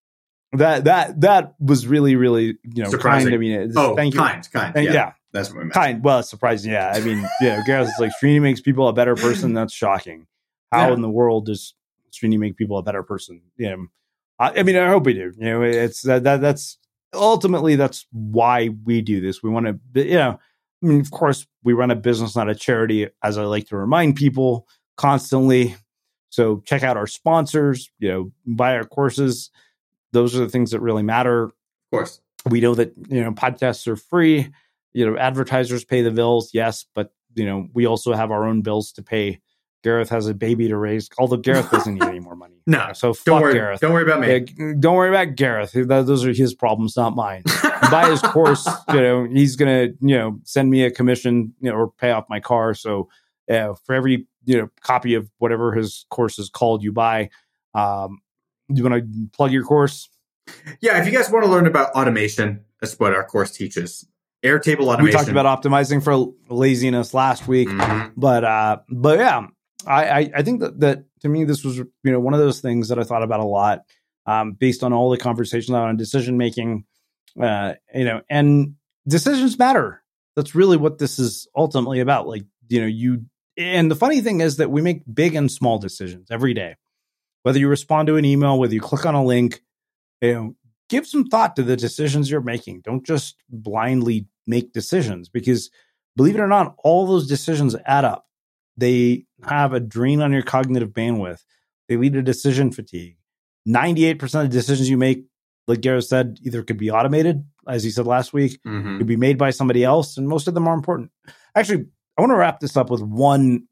that that that was really, really, you know, surprising. kind. I mean, oh, thank you. kind, kind. Thank, yeah. yeah. That's what I meant. Kind. Well, it's surprising. Yeah. I mean, yeah, Gareth is like, Srini makes people a better person. That's shocking. How yeah. in the world does Srini make people a better person? Yeah. I, I mean, I hope we do. You know, it's that, that that's, ultimately, that's why we do this. We want to, you know, I mean, of course, we run a business, not a charity, as I like to remind people constantly. So check out our sponsors, you know, buy our courses. Those are the things that really matter. Of course. We know that, you know, podcasts are free. You know, advertisers pay the bills. Yes. But, you know, we also have our own bills to pay. Gareth has a baby to raise, although Gareth doesn't need any more money. No, so fuck don't worry, Gareth. Don't worry about me. Yeah, don't worry about Gareth. Those are his problems, not mine. Buy his course, you know, he's gonna, you know, send me a commission, you know, or pay off my car. So, yeah, for every, you know, copy of whatever his course is called, you buy. Um, you want to plug your course? Yeah, if you guys want to learn about automation, that's what our course teaches. Airtable automation. We talked about optimizing for laziness last week, mm-hmm. but uh, but yeah. I, I think that, that to me, this was, you know, one of those things that I thought about a lot um, based on all the conversations on decision making, uh, you know, and decisions matter. That's really what this is ultimately about. Like, you know, you and the funny thing is that we make big and small decisions every day, whether you respond to an email, whether you click on a link, you know, give some thought to the decisions you're making. Don't just blindly make decisions because believe it or not, all those decisions add up. They have a drain on your cognitive bandwidth. They lead to decision fatigue. ninety-eight percent of the decisions you make, like Gareth said, either could be automated, as he said last week, mm-hmm. could be made by somebody else, and most of them are important. Actually, I want to wrap this up with one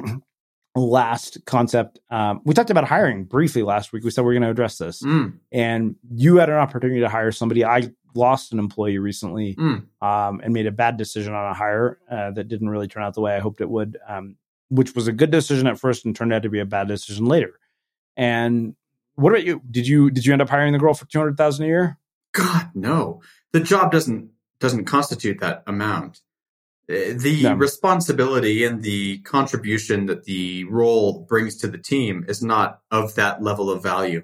last concept. Um, we talked about hiring briefly last week. We said we we're going to address this. Mm. And you had an opportunity to hire somebody. I lost an employee recently mm. um, and made a bad decision on a hire uh, that didn't really turn out the way I hoped it would. Um, which was a good decision at first and turned out to be a bad decision later. And what about you? Did you did you end up hiring the girl for two hundred thousand a year? God, no. The job doesn't doesn't constitute that amount. The No. responsibility and the contribution that the role brings to the team is not of that level of value.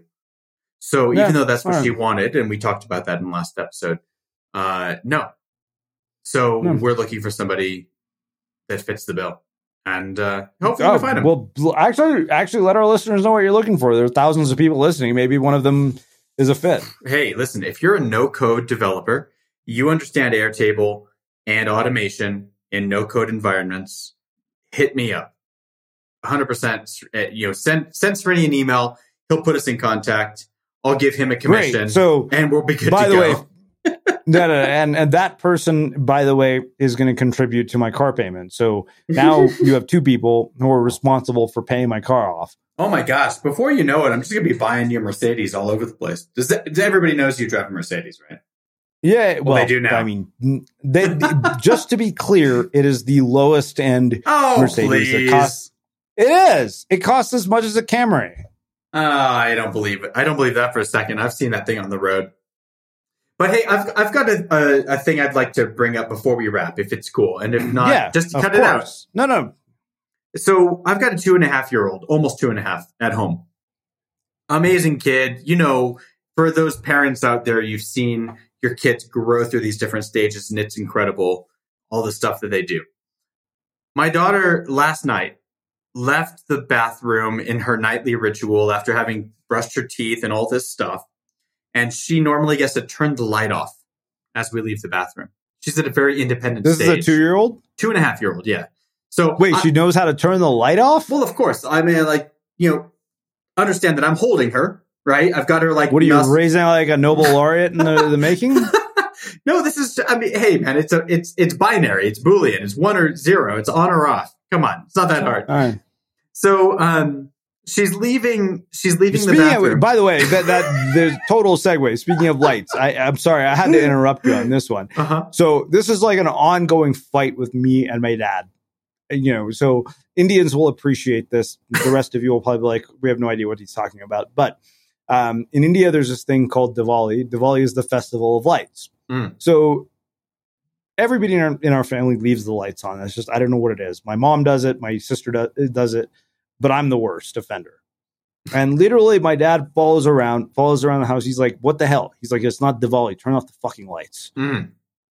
So Yeah, even though that's what all she right. wanted, and we talked about that in the last episode, uh, no. So No. we're looking for somebody that fits the bill, and uh, hopefully Oh, we'll find them. well, bl- actually, actually, let our listeners know what you're looking for. There are thousands of people listening. Maybe one of them is a fit. Hey, listen, if you're a no-code developer, you understand Airtable and automation in no-code environments, hit me up. one hundred percent. uh, You know, send send Srini an email. He'll put us in contact. I'll give him a commission. Great. So, and we'll be good by to the go. way, no, no, and and that person, by the way, is going to contribute to my car payment. So now you have two people who are responsible for paying my car off. Oh my gosh! Before you know it, I'm just going to be buying you a Mercedes all over the place. Does, that, does everybody knows you drive a Mercedes, right? Yeah, well, they do now. I mean, they, just to be clear, it is the lowest end Oh, Mercedes. please. It costs. It is. It costs as much as a Camry. Uh, I don't believe it. I don't believe that for a second. I've seen that thing on the road. But hey, I've I've got a, a, a thing I'd like to bring up before we wrap, if it's cool, and if not, Yeah, just to of cut it out. course. No, no. So I've got a two and a half year old, almost two and a half, at home. Amazing kid. You know, for those parents out there, you've seen your kids grow through these different stages, and it's incredible, all the stuff that they do. My daughter last night left the bathroom in her nightly ritual after having brushed her teeth and all this stuff. And she normally gets to turn the light off as we leave the bathroom. She's at a very independent This stage. is a two-year-old? Two and a half year old, yeah. So Wait, I- she knows how to turn the light off? well, of course. I mean, like, you know, understand that I'm holding her, right? I've got her like. What are you, nuss- raising like a Nobel laureate in the, the making? No, this is. I mean, hey, man, it's a, it's, it's binary. It's Boolean. It's one or zero. It's on or off. Come on, it's not that hard. All right. So, um, she's leaving. She's leaving the Speaking bathroom. of, by the way, that that there's total segue. Speaking of lights, I, I'm sorry, I had to interrupt you on this one. Uh-huh. So this is like an ongoing fight with me and my dad. You know, so Indians will appreciate this. The rest of you will probably be like, we have no idea what he's talking about. But um, in India, there's this thing called Diwali. Diwali is the festival of lights. Mm. So everybody in our, in our family leaves the lights on. It's just, I don't know what it is. My mom does it. My sister does, does it. But I'm the worst offender. And literally, my dad follows around, follows around the house. He's like, what the hell? He's like, it's not Diwali. Turn off the fucking lights. Mm.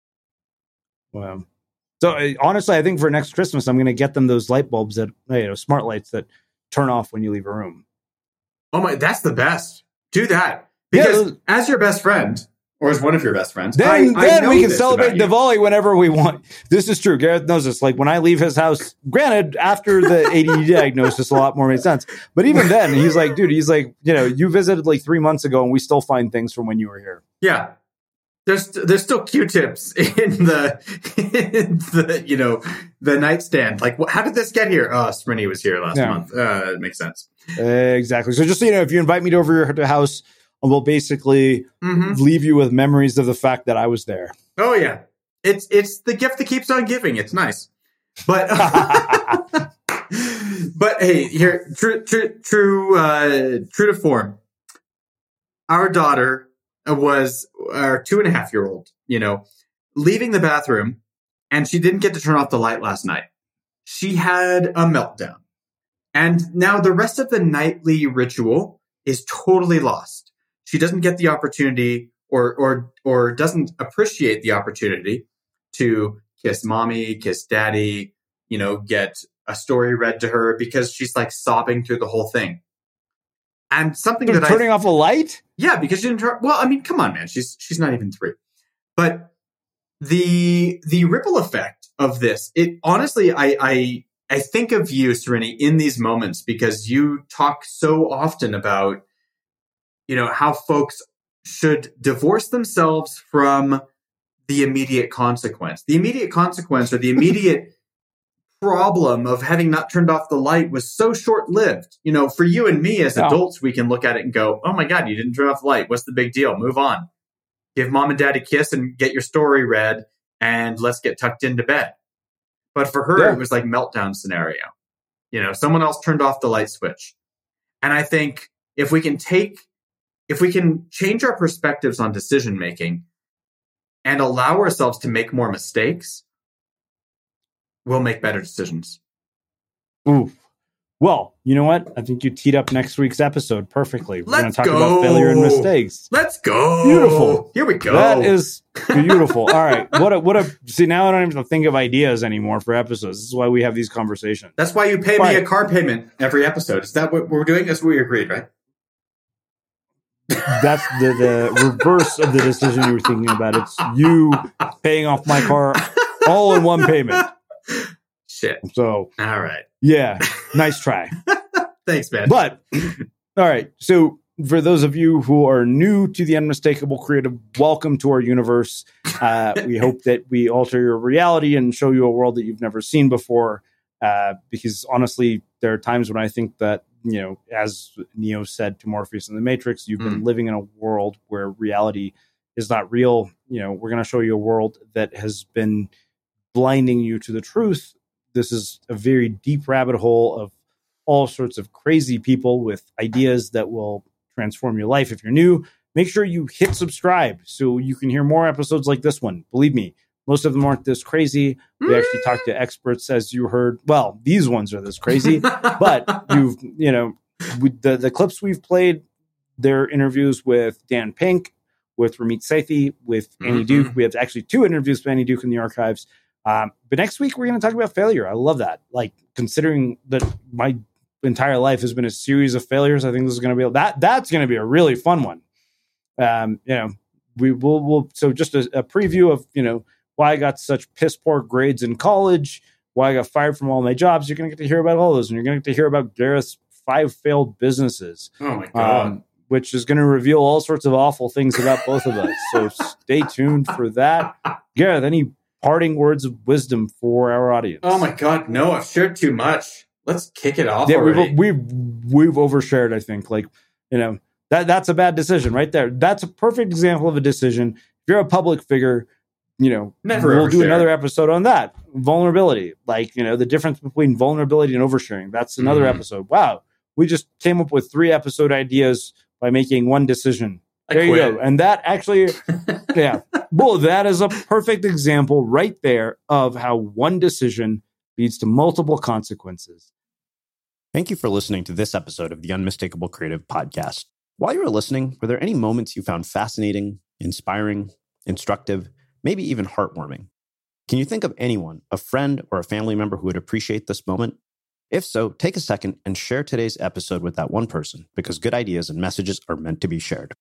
Well, so uh, honestly, I think for next Christmas, I'm going to get them those light bulbs that, you know, smart lights that turn off when you leave a room. Oh my, that's the best. Do that because Yeah, as your best friend, or as one of your best friends, Then, I, I then know we can this celebrate about you. Diwali whenever we want. This is true. Gareth knows this. Like when I leave his house, granted, after the A D D diagnosis, a lot more made sense. But even then, he's like, dude, he's like, you know, you visited like three months ago and we still find things from when you were here. Yeah. There's there's still Q-tips in the in the you know the nightstand. Like, wh- how did this get here? Oh, Srini was here last Yeah. month. Uh, it makes sense. Exactly. So just so you know, if you invite me over your house, we'll basically Mhm. leave you with memories of the fact that I was there. Oh yeah, it's it's the gift that keeps on giving. It's nice, but but hey, here true true true uh, true to form. Our daughter was our two and a half year old. You know, leaving the bathroom, and she didn't get to turn off the light last night. She had a meltdown, and now the rest of the nightly ritual is totally lost. She doesn't get the opportunity or or or doesn't appreciate the opportunity to kiss mommy, kiss daddy, you know, get a story read to her because she's like sobbing through the whole thing. And something They're that turning I, off a light? yeah, because she didn't turn, well, I mean, come on, man. She's she's not even three. But the the ripple effect of this, it honestly, I I I think of you, Srini, in these moments because you talk so often about, you know, how folks should divorce themselves from the immediate consequence. The immediate consequence or the immediate problem of having not turned off the light was so short-lived. You know, for you and me as Yeah. adults, we can look at it and go, oh my God, you didn't turn off the light. What's the big deal? Move on. Give mom and dad a kiss and get your story read and let's get tucked into bed. But for her, Yeah. it was like meltdown scenario. You know, someone else turned off the light switch. And I think if we can take, if we can change our perspectives on decision making and allow ourselves to make more mistakes, we'll make better decisions. Ooh. Well, you know what? I think you teed up next week's episode perfectly. We're going to talk go. about failure and mistakes. Let's go. Beautiful. Here we go. That is beautiful. All right. What a, what a, see, now I don't even have to think of ideas anymore for episodes. This is why we have these conversations. That's why you pay All me right. a car payment every episode. Is that what we're doing? That's what we agreed, right? That's the, the reverse of the decision you were thinking about. It's you paying off my car all in one payment. Shit. So, all right. Yeah. Nice try. Thanks, man. But, all right. So, for those of you who are new to the Unmistakable Creative, welcome to our universe. Uh, we hope that we alter your reality and show you a world that you've never seen before. Uh, because honestly, there are times when I think that, you know, as Neo said to Morpheus in the Matrix, you've been Mm. living in a world where reality is not real. You know, we're going to show you a world that has been blinding you to the truth. This is a very deep rabbit hole of all sorts of crazy people with ideas that will transform your life. If you're new, make sure you hit subscribe so you can hear more episodes like this one. Believe me, most of them aren't this crazy. We actually talk to experts, as you heard. Well, these ones are this crazy, but you've, you know, with the, the clips we've played, they're interviews with Dan Pink, with Ramit Sethi, with Annie Mhm. Duke. We have actually two interviews with Annie Duke in the archives. Um, but next week, we're going to talk about failure. I love that. Like, considering that my entire life has been a series of failures, I think this is going to be that. That's going to be a really fun one. Um, you know, we will. We'll, so just a, a preview of, you know, why I got such piss poor grades in college, why I got fired from all my jobs. You're going to get to hear about all those, and you're going to get to hear about Gareth's five failed businesses. Oh my God. Um, which is going to reveal all sorts of awful things about both of us. So stay tuned for that. Gareth, any parting words of wisdom for our audience? Oh my God, no, I've shared too much. Let's kick it off Yeah, already. we've, we've we've overshared. I think, like, you know, that that's a bad decision right there. That's a perfect example of a decision. If you're a public figure, you know, Never we'll do overshare. another episode on that. Vulnerability, like, you know, the difference between vulnerability and oversharing. That's another Mhm. episode. Wow, we just came up with three episode ideas by making one decision. I There you quit. go. And that actually, yeah, well, that is a perfect example right there of how one decision leads to multiple consequences. Thank you for listening to this episode of the Unmistakable Creative Podcast. While you were listening, were there any moments you found fascinating, inspiring, instructive, maybe even heartwarming? Can you think of anyone, a friend or a family member who would appreciate this moment? If so, take a second and share today's episode with that one person, because good ideas and messages are meant to be shared.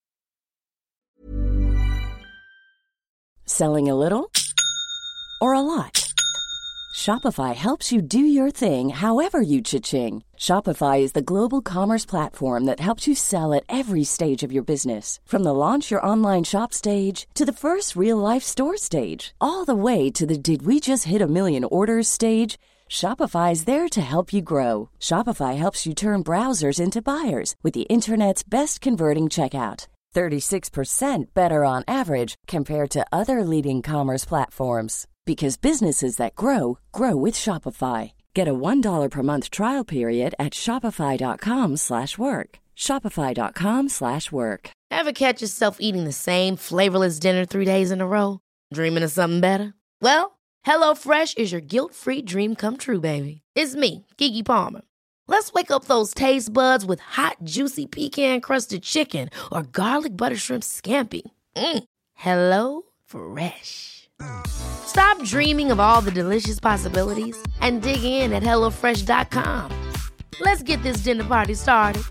Selling a little or a lot? Shopify helps you do your thing however you cha-ching. Shopify is the global commerce platform that helps you sell at every stage of your business. From the launch your online shop stage to the first real life store stage, all the way to the did we just hit a million orders stage. Shopify is there to help you grow. Shopify helps you turn browsers into buyers with the internet's best converting checkout. thirty-six percent better on average compared to other leading commerce platforms. Because businesses that grow, grow with Shopify. Get a one dollar per month trial period at shopify.com slash work. Shopify.com slash work. Ever catch yourself eating the same flavorless dinner three days in a row? Dreaming of something better? Well, HelloFresh is your guilt-free dream come true, baby. It's me, Keke Palmer. Let's wake up those taste buds with hot, juicy pecan-crusted chicken or garlic butter shrimp scampi. Mm. Hello Fresh. Stop dreaming of all the delicious possibilities and dig in at hello fresh dot com. Let's get this dinner party started.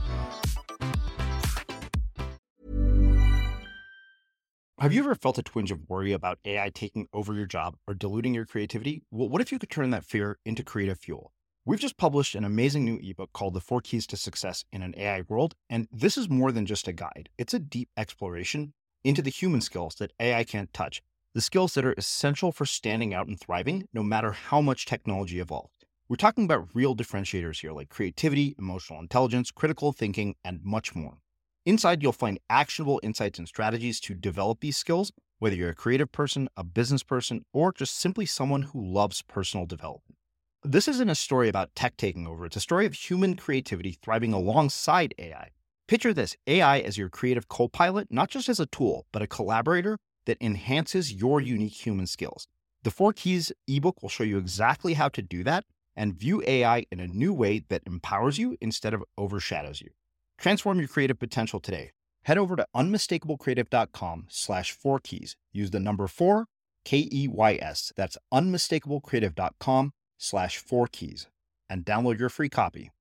Have you ever felt a twinge of worry about A I taking over your job or diluting your creativity? Well, what if you could turn that fear into creative fuel? We've just published an amazing new ebook called The Four Keys to Success in an A I World, and this is more than just a guide. It's a deep exploration into the human skills that A I can't touch, the skills that are essential for standing out and thriving, no matter how much technology evolves. We're talking about real differentiators here, like creativity, emotional intelligence, critical thinking, and much more. Inside, you'll find actionable insights and strategies to develop these skills, whether you're a creative person, a business person, or just simply someone who loves personal development. This isn't a story about tech taking over. It's a story of human creativity thriving alongside A I. Picture this, A I as your creative co-pilot, not just as a tool, but a collaborator that enhances your unique human skills. The Four Keys ebook will show you exactly how to do that and view A I in a new way that empowers you instead of overshadows you. Transform your creative potential today. Head over to unmistakablecreative.com slash four keys. Use the number four, K E Y S. That's unmistakablecreative.com slash four keys and download your free copy.